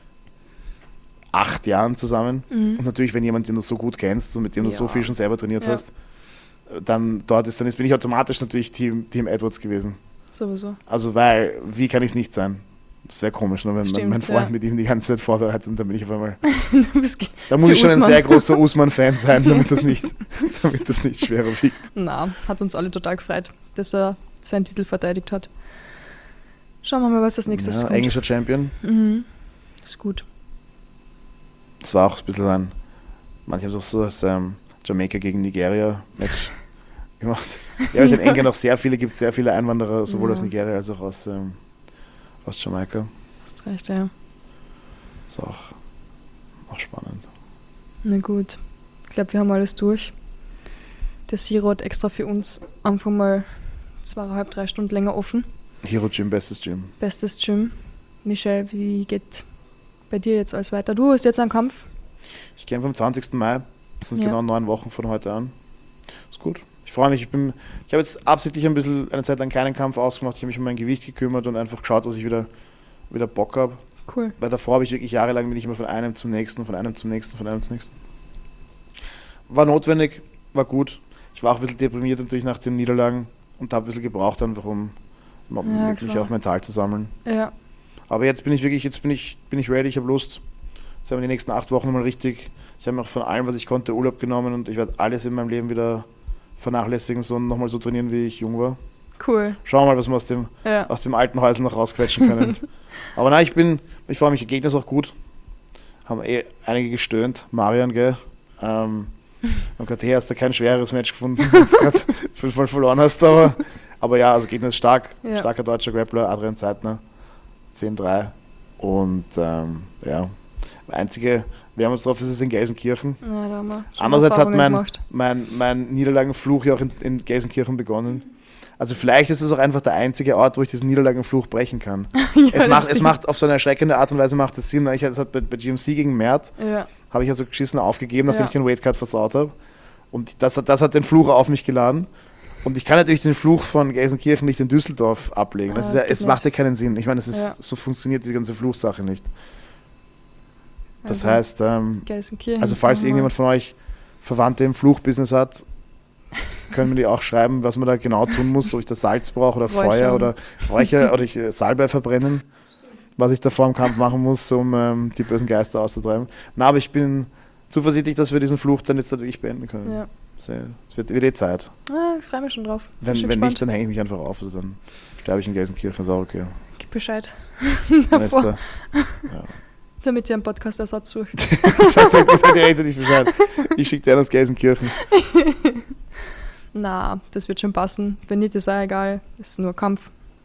acht Jahren zusammen.
Mhm.
Und natürlich, wenn jemand, den du so gut kennst und mit dem du
Ja.
so viel schon selber trainiert
Ja.
hast, dann dort ist, dann ist, bin ich automatisch natürlich Team, Team Edwards gewesen.
Sowieso.
Also weil, wie kann ich es nicht sein? Das wäre komisch, ne, wenn
Stimmt,
mein, mein Freund
ja.
mit ihm die ganze Zeit vorbereitet und dann bin ich auf einmal.
Du bist ge-
Da muss
Für
ich schon
Usman.
ein sehr großer Usman-Fan sein, damit das nicht, damit das nicht schwerer wiegt.
Na, hat uns alle total gefreut, dass er seinen Titel verteidigt hat. Schauen wir mal, was als nächstes
Ja,
kommt.
englischer Champion.
Mhm. Ist gut.
Das war auch ein bisschen ein, manche haben es auch so als ähm, Jamaika gegen Nigeria-Match gemacht. Ja, es in England auch sehr viele, gibt sehr viele Einwanderer, sowohl
Ja.
aus Nigeria als auch aus, ähm, aus Jamaika.
Hast recht, ja.
Ist auch, auch spannend.
Na gut. Ich glaube, wir haben alles durch. Der Siro hat extra für uns einfach mal zweieinhalb, drei Stunden länger offen.
Hero Gym, bestes Gym.
Bestes Gym. Michelle, wie geht bei dir jetzt alles weiter? Du hast jetzt einen Kampf.
Ich kämpfe am zwanzigsten Mai. Das sind
Ja.
genau neun Wochen von heute an. Ist gut. Ich freue mich. Ich, bin, ich habe jetzt absichtlich ein bisschen eine Zeit lang keinen Kampf ausgemacht. Ich habe mich um mein Gewicht gekümmert und einfach geschaut, dass ich wieder, wieder Bock habe.
Cool.
Weil davor habe ich wirklich jahrelang bin ich immer von einem zum nächsten, von einem zum nächsten, von einem zum nächsten. War notwendig, war gut. Ich war auch ein bisschen deprimiert natürlich nach den Niederlagen und habe ein bisschen gebraucht, einfach um, um
Ja,
mich
klar.
auch mental zu sammeln.
Ja.
Aber jetzt bin ich wirklich, jetzt bin ich, bin ich ready, ich habe Lust. Jetzt haben wir die nächsten acht Wochen mal richtig. Ich habe mir auch von allem, was ich konnte, Urlaub genommen und ich werde alles in meinem Leben wieder vernachlässigen, so nochmal so trainieren, wie ich jung war.
Cool.
Schauen wir mal, was wir aus dem,
Ja.
aus dem alten Häusl noch rausquetschen können. Aber nein, ich bin, ich freue mich, der Gegner ist auch gut. Haben eh einige gestöhnt. Marian, gell? Ähm, und gerade her hast du kein schweres Match gefunden, wenn du gerade fünfmal verloren hast. Aber, aber ja, also Gegner ist stark.
Ja.
Starker deutscher Grappler, Adrian Zeitner, zehn drei. Und ähm, ja, der einzige, wir haben uns drauf, ist es in Gelsenkirchen.
Ja, da haben wir schon
Andererseits hat
Erfahrungen
mein,
gemacht.
mein, mein Niederlagenfluch ja auch in, in Gelsenkirchen begonnen. Also vielleicht ist es auch einfach der einzige Ort, wo ich diesen Niederlagenfluch brechen kann.
Ja,
es,
das
macht, es
stimmt.
macht auf so eine erschreckende Art und Weise macht es Sinn. Ich, es hat bei, bei G M C gegen Mert
Ja.
habe ich also geschissen aufgegeben, nachdem
Ja.
ich den Weightcut versaut habe. Und das, hat- das hat den Fluch auf mich geladen. Und ich kann natürlich den Fluch von Gelsenkirchen nicht in Düsseldorf ablegen. Das
Ah,
ist ja,
das geht
es macht ja
nicht.
keinen Sinn. Ich meine, das ist,
Ja.
so funktioniert die ganze Fluchsache nicht. Das
Also,
heißt, ähm,
Gelsenkirchen.
also falls
nochmal.
irgendjemand von euch Verwandte im Fluchbusiness hat, können wir die auch schreiben, was man da genau tun muss, ob ich da Salz brauche oder
Räuchern.
Feuer oder Räucher oder ich äh, Salbei verbrennen, was ich da vor dem Kampf machen muss, um ähm, die bösen Geister auszutreiben. Na, aber ich bin zuversichtlich, dass wir diesen Fluch dann jetzt dadurch beenden können.
Ja.
Es wird, wird eh Zeit.
Ah, ich freue mich schon drauf. Bin
Wenn,
schon
wenn
gespannt.
nicht, dann hänge ich mich einfach auf. Also dann sterbe ich in Gelsenkirchen, ist auch okay.
Gib Bescheid.
Dann ist
Davor,
der, ja.
damit ihr einen Podcast-Ersatz sucht.
Sagt ihr jetzt nicht Bescheid. Ich schicke dir aus Gelsenkirchen.
Na, das wird schon passen. Wenn nicht, ist auch egal. Das ist nur Kampf.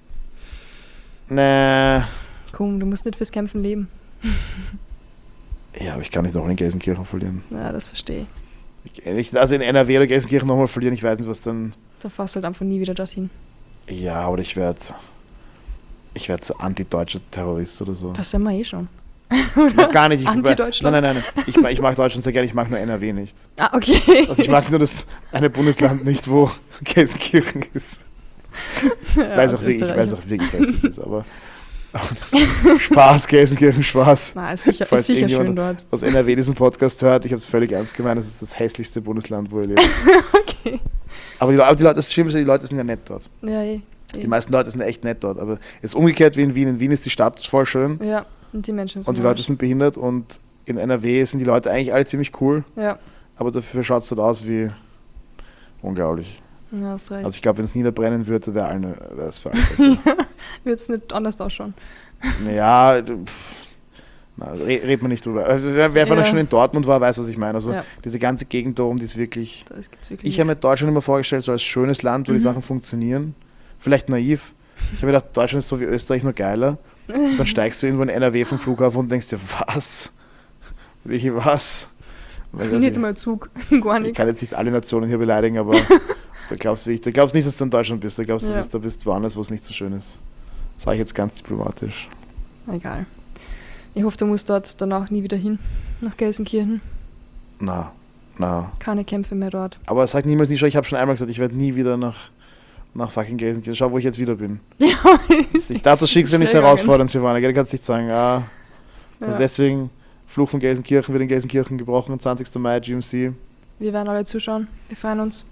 Nee.
Komm, du musst nicht fürs Kämpfen leben.
Ja, aber ich kann nicht noch in Gelsenkirchen verlieren.
Ja, das verstehe ich.
Ich, ich- also in N R W oder Gelsenkirchen nochmal verlieren, ich weiß nicht, was dann.
Da fährst du halt einfach nie wieder dorthin.
Ja, oder ich werde. Ich werde so antideutscher Terrorist oder so.
Das sind wir eh schon.
Mag gar nicht. Ich,
Anti-Deutschland?
Nein, nein, nein. Ich, mag- ich mag Deutschland sehr gerne, ich mag nur N R W nicht.
Ah, okay.
Also ich mag nur das eine Bundesland nicht, wo Gelsenkirchen ist.
ja,
weiß
als
auch wirklich, ich weiß
Österreicher.
auch wirklich hässlich ist, aber Spaß, Gelsenkirchen, Spaß.
Na, ist sicher,
Falls
ist sicher schön
irgendjemand
dort.
aus N R W diesen Podcast hört, ich habe es völlig ernst gemeint, das ist das hässlichste Bundesland, wo ihr lebt.
Okay.
Aber die, Le- aber die Leute, das Schlimme ist, die Leute sind ja nett dort.
Ja, eh. eh.
Die meisten Leute sind echt nett dort, aber es ist umgekehrt wie in Wien. In Wien ist die Stadt voll schön
Ja, und die Menschen sind
und die Leute sind behindert und in N R W sind die Leute eigentlich alle ziemlich cool,
Ja,
aber dafür schaut es dort aus wie unglaublich.
ja, hast recht.
Also ich glaube, wenn es niederbrennen würde, wäre allen wäre es für alle besser.
Wird es nicht anders ausschauen.
Naja, pff, na, re- redet man nicht drüber. Also, wer wer von
Ja.
euch schon in Dortmund war, weiß, was ich meine. Also
Ja.
diese ganze Gegend da oben, die ist wirklich...
Das gibt's wirklich
Ich habe mir
nichts.
Deutschland immer vorgestellt, so als schönes Land, wo die
Mhm.
Sachen funktionieren. Vielleicht naiv. Ich habe mir gedacht, Deutschland ist so wie Österreich, nur geiler. Und dann steigst du irgendwo in N R W vom Flughafen und denkst dir, was? Welche was? Weil, also,
Nicht
ich,
einmal Zug, gar
ich
nichts.
kann jetzt nicht alle Nationen hier beleidigen, aber da glaubst du nicht, da glaubst nicht, dass du in Deutschland bist. Da glaubst du,
Ja.
bist, da bist woanders, wo es nicht so schön ist. Das sage ich jetzt ganz diplomatisch.
Egal. Ich hoffe, du musst dort danach nie wieder hin, nach Gelsenkirchen.
Na, na.
Keine Kämpfe mehr dort.
Aber sag niemals nie schon, ich habe schon einmal gesagt, ich werde nie wieder nach, nach fucking Gelsenkirchen. Schau, wo ich jetzt wieder bin.
Ja,
Ich darf das Schicksal nicht
Schnell
herausfordern, Silvana. gell? Du kannst nicht sagen, ah, also
ja.
deswegen, Fluch von Gelsenkirchen wird in Gelsenkirchen gebrochen, am zwanzigsten Mai, G M C.
Wir werden alle zuschauen. Wir freuen uns.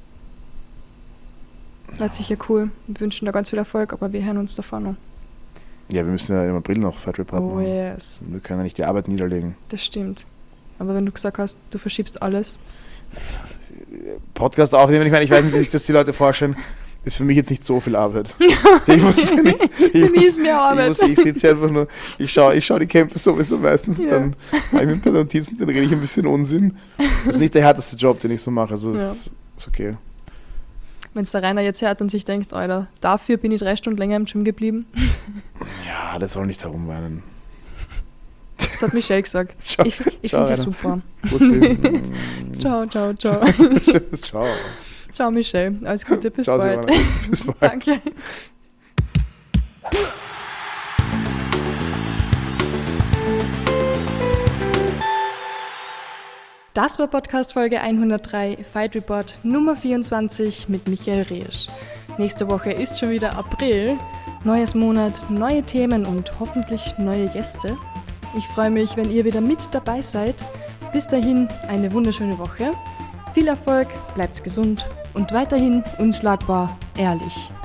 Wird sicher cool. Wir wünschen da ganz viel Erfolg, aber wir hören uns davor noch.
Ja, wir müssen ja im April noch Fight Rap
Oh
machen.
yes,
Wir können ja nicht die Arbeit niederlegen.
das stimmt. Aber wenn du gesagt hast, du verschiebst alles.
Podcast aufnehmen, ich meine, ich weiß nicht, wie sich das die Leute vorstellen, ist für mich jetzt nicht so viel Arbeit. Ich muss ja nicht, ich
Für mich
muss,
ist mehr
ich,
Arbeit.
muss, ich sitze einfach nur, ich schaue ich schau die Kämpfe sowieso meistens,
Ja.
dann habe ich mir ein paar Notizen, dann rede ich ein bisschen Unsinn. Das ist nicht der härteste Job, den ich so mache, also
Ja.
es ist okay.
Wenn es der Rainer jetzt hört und sich denkt, Alter, dafür bin ich drei Stunden länger im Gym geblieben.
Ja, der soll nicht herumweinen.
Das hat Michelle gesagt.
Ciao,
Ich, ich
ciao,
finde das
Rainer.
super.
Bussi.
Ciao, ciao, ciao.
Ciao.
Ciao, Michelle. Alles Gute, bis
Ciao,
bald.
Silvana. Bis bald.
Danke. Das war Podcast-Folge hundertdrei, Fight Report Nummer vierundzwanzig mit Michael Reesch. Nächste Woche ist schon wieder April. Neues Monat, neue Themen und hoffentlich neue Gäste. Ich freue mich, wenn ihr wieder mit dabei seid. Bis dahin eine wunderschöne Woche. Viel Erfolg, bleibt gesund und weiterhin unschlagbar ehrlich.